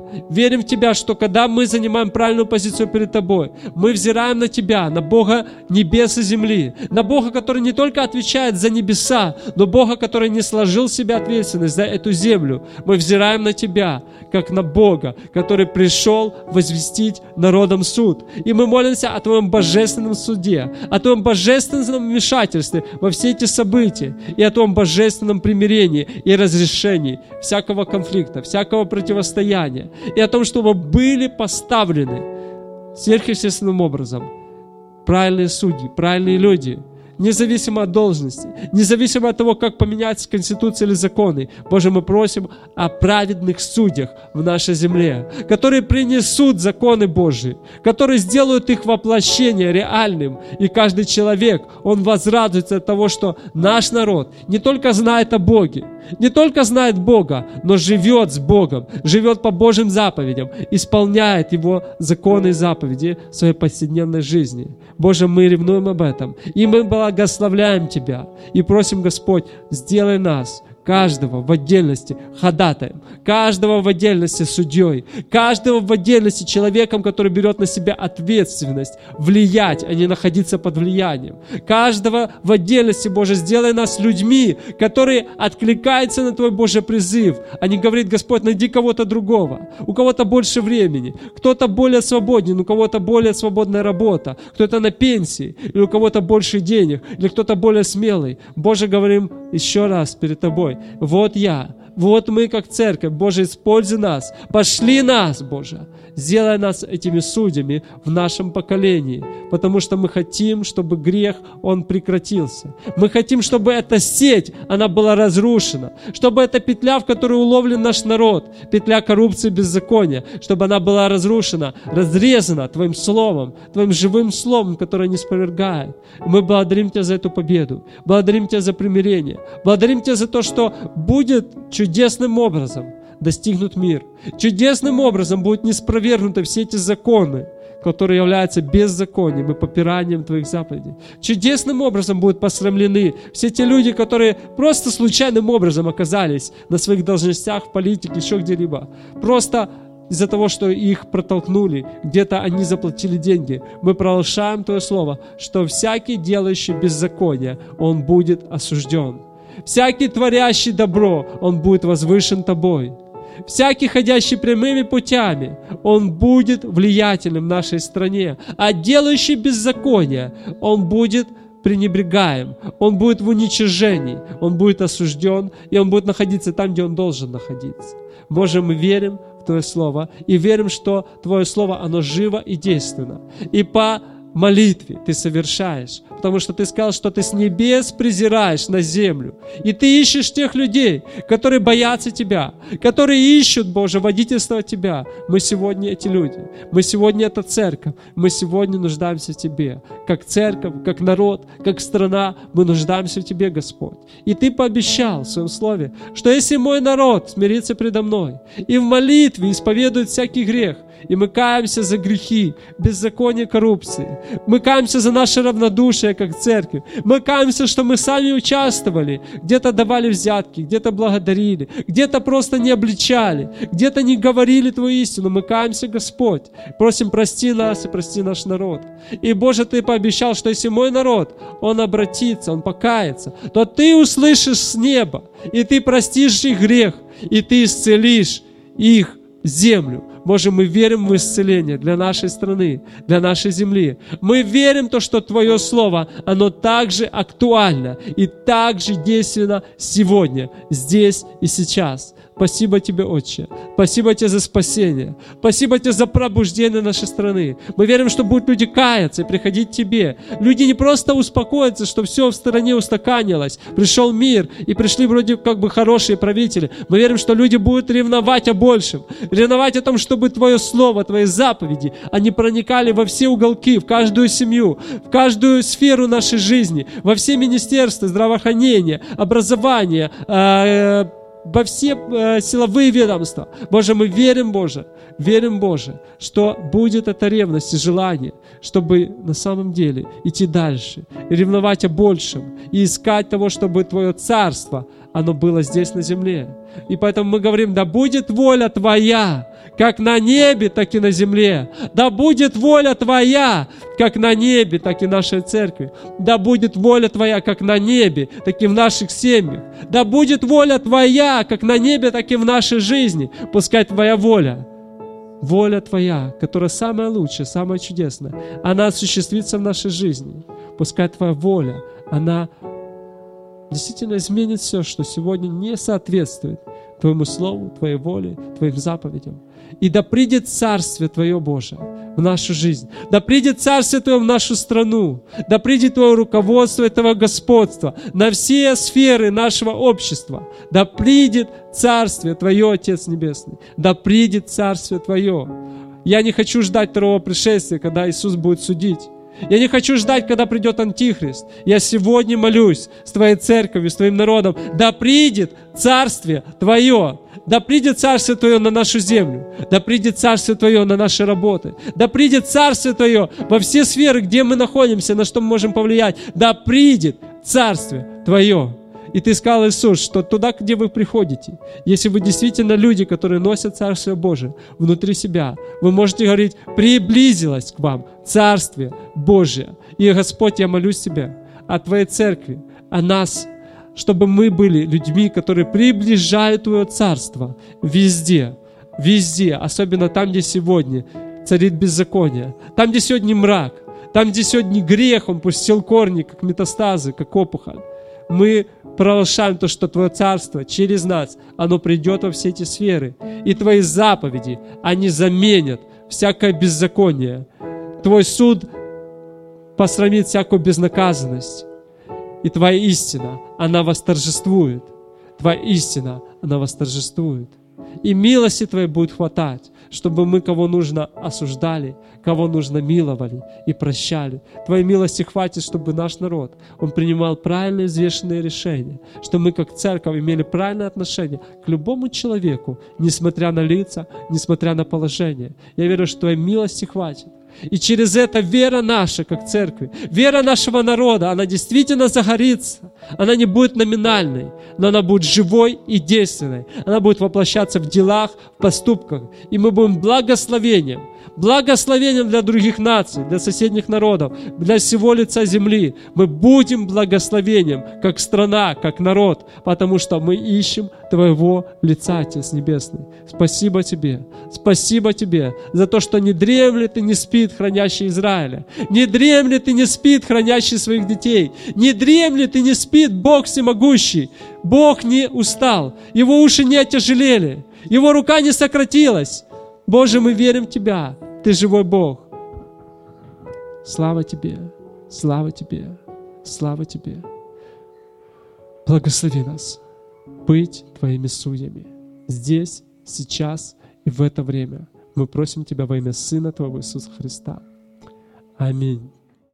A: Тебя, что когда мы занимаем правильную позицию перед Тобой, мы взираем на Тебя, на Бога небес и земли, на Бога, который не только отвечает за небеса, но Бога, который не сложил в себя ответственность за эту землю. Мы взираем на Тебя, как на Бога, который пришел возвестить народам суд. И мы молимся о Твоем божественном суде, о Твоем божественном вмешательстве во все эти события, и о Твоем божественном примирении и разрешении всякого конфликта, всякого противостояния, и о том, чтобы были поставлены сверхъестественным образом правильные судьи, правильные люди, независимо от должности, независимо от того, как поменяется Конституция или законы. Боже, мы просим о праведных судьях в нашей земле, которые принесут законы Божьи, которые сделают их воплощение реальным. И каждый человек, он возрадуется от того, что наш народ не только знает о Боге, не только знает Бога, но живет с Богом, живет по Божьим заповедям, исполняет Его законы и заповеди в своей повседневной жизни. Боже, мы ревнуем об этом, и мы благословляем Тебя, и просим, Господь, сделай нас, каждого в отдельности ходатаем, каждого в отдельности судьей, каждого в отдельности человеком, который берет на себя ответственность влиять, а не находиться под влиянием. Каждого в отдельности, Боже, сделай нас людьми, которые откликаются на Твой Божий призыв, а не говорит: Господь, найди кого-то другого, у кого-то больше времени, кто-то более свободен, у кого-то более свободная работа, кто-то на пенсии, или у кого-то больше денег, или кто-то более смелый. Боже, говорим еще раз перед Тобой: вот я, вот мы как церковь, Боже, используй нас, пошли нас, Боже, сделай нас этими судьями в нашем поколении, потому что мы хотим, чтобы грех, он прекратился. Мы хотим, чтобы эта сеть, она была разрушена, чтобы эта петля, в которой уловлен наш народ, петля коррупции и беззакония, чтобы она была разрушена, разрезана Твоим словом, Твоим живым словом, которое не спровергает. Мы благодарим Тебя за эту победу, благодарим Тебя за примирение, благодарим Тебя за то, что будет чудесным образом достигнут мир. Чудесным образом будут неспровергнуты все эти законы, которые являются беззаконием и попиранием Твоих заповедей. Чудесным образом будут посрамлены все те люди, которые просто случайным образом оказались на своих должностях в политике, еще где-либо. Просто из-за того, что их протолкнули, где-то они заплатили деньги. Мы провозглашаем Твое Слово, что всякий, делающий беззаконие, он будет осужден. Всякий, творящий добро, он будет возвышен Тобой. Всякий, ходящий прямыми путями, он будет влиятельным в нашей стране. А делающий беззаконие, он будет пренебрегаем, он будет в уничижении, он будет осужден, и он будет находиться там, где он должен находиться. Боже, мы верим в Твое Слово и верим, что Твое Слово, оно живо и действенно. И по молитве Ты совершаешь, потому что Ты сказал, что Ты с небес презираешь на землю. И Ты ищешь тех людей, которые боятся Тебя, которые ищут, Боже, водительство от Тебя. Мы сегодня эти люди, мы сегодня эта церковь, мы сегодня нуждаемся в Тебе. Как церковь, как народ, как страна, мы нуждаемся в Тебе, Господь. И Ты пообещал в Своем Слове, что если мой народ смирится предо мной и в молитве исповедует всякий грех, и мы каемся за грехи, беззаконие, коррупции. Мы каемся за наше равнодушие, как церковь. Мы каемся, что мы сами участвовали. Где-то давали взятки, где-то благодарили, где-то просто не обличали, где-то не говорили Твою истину. Мы каемся, Господь. Просим, прости нас и прости наш народ. И, Боже, Ты пообещал, что если мой народ, он обратится, он покается, то Ты услышишь с неба, и Ты простишь их грех, и Ты исцелишь их землю. Боже, мы верим в исцеление для нашей страны, для нашей земли. Мы верим в то, что Твое Слово, оно также актуально и также действенно сегодня, здесь и сейчас. Спасибо Тебе, Отче. Спасибо Тебе за спасение. Спасибо Тебе за пробуждение нашей страны. Мы верим, что будут люди каяться и приходить к Тебе. Люди не просто успокоятся, что все в стране устаканилось. Пришел мир, и пришли вроде как бы хорошие правители. Мы верим, что люди будут ревновать о большем. Ревновать о том, чтобы Твое Слово, Твои заповеди, они проникали во все уголки, в каждую семью, в каждую сферу нашей жизни, во все министерства, здравоохранения, образования, во все силовые ведомства. Боже, мы верим, Боже, что будет эта ревность и желание, чтобы на самом деле идти дальше, и ревновать о большем, и искать того, чтобы Твое царство, оно было здесь на земле. И поэтому мы говорим, да будет воля Твоя, как на небе, так и на земле. Да будет воля Твоя, как на небе, так и в нашей церкви. Да будет воля Твоя, как на небе, так и в наших семьях. Да будет воля Твоя, как на небе, так и в нашей жизни. Пускай Твоя воля Твоя, которая самая лучшая, самая чудесная, она осуществится в нашей жизни. Пускай Твоя воля, она действительно изменит все, что сегодня не соответствует Твоему Слову, Твоей воле, Твоим заповедям. И да придет Царствие Твое, Боже, в нашу жизнь. Да придет Царствие Твое в нашу страну. Да придет Твое руководство, Твое господство на все сферы нашего общества. Да придет Царствие Твое, Отец Небесный. Да придет Царствие Твое. Я не хочу ждать второго пришествия, когда Иисус будет судить. Я не хочу ждать, когда придет Антихрист. Я сегодня молюсь с Твоей церковью, с Твоим народом. Да придет Царствие Твое. Да придет Царствие Твое на нашу землю. Да придет Царствие Твое на наши работы. Да придет Царствие Твое во все сферы, где мы находимся, на что мы можем повлиять. Да придет Царствие Твое. И Ты сказал, Иисус, что туда, где вы приходите, если вы действительно люди, которые носят Царствие Божие внутри себя, вы можете говорить, приблизилось к вам Царствие Божие. И, Господь, я молюсь Тебя о Твоей церкви, о нас, чтобы мы были людьми, которые приближают Твое Царство везде, везде, особенно там, где сегодня царит беззаконие, там, где сегодня мрак, там, где сегодня грех, он пустил корни, как метастазы, как опухоль. Мы провозглашаем то, что Твое Царство через нас, оно придет во все эти сферы. И Твои заповеди, они заменят всякое беззаконие. Твой суд посрамит всякую безнаказанность. И Твоя истина, она восторжествует. Твоя истина, она восторжествует. И милости Твоей будет хватать, чтобы мы, кого нужно, осуждали, кого нужно, миловали и прощали. Твоей милости хватит, чтобы наш народ, он принимал правильные, взвешенные решения, чтобы мы, как церковь, имели правильное отношение к любому человеку, несмотря на лица, несмотря на положение. Я верю, что Твоей милости хватит. И через это вера наша, как церкви, вера нашего народа, она действительно загорится. Она не будет номинальной, но она будет живой и действенной. Она будет воплощаться в делах, в поступках. И мы будем благословением для других наций, для соседних народов, для всего лица земли. Мы будем благословением, как страна, как народ, потому что мы ищем Твоего лица, Отец Небесный. Спасибо Тебе за то, что не дремлет и не спит хранящий Израиля, не дремлет и не спит хранящий своих детей, не дремлет и не спит Бог всемогущий. Бог не устал, Его уши не отяжелели, Его рука не сократилась. Боже, мы верим в Тебя, Ты живой Бог. Слава Тебе, слава Тебе. Слава Тебе. Благослови нас быть Твоими судьями здесь, сейчас и в это время. Мы просим Тебя во имя Сына Твоего Иисуса Христа. Аминь.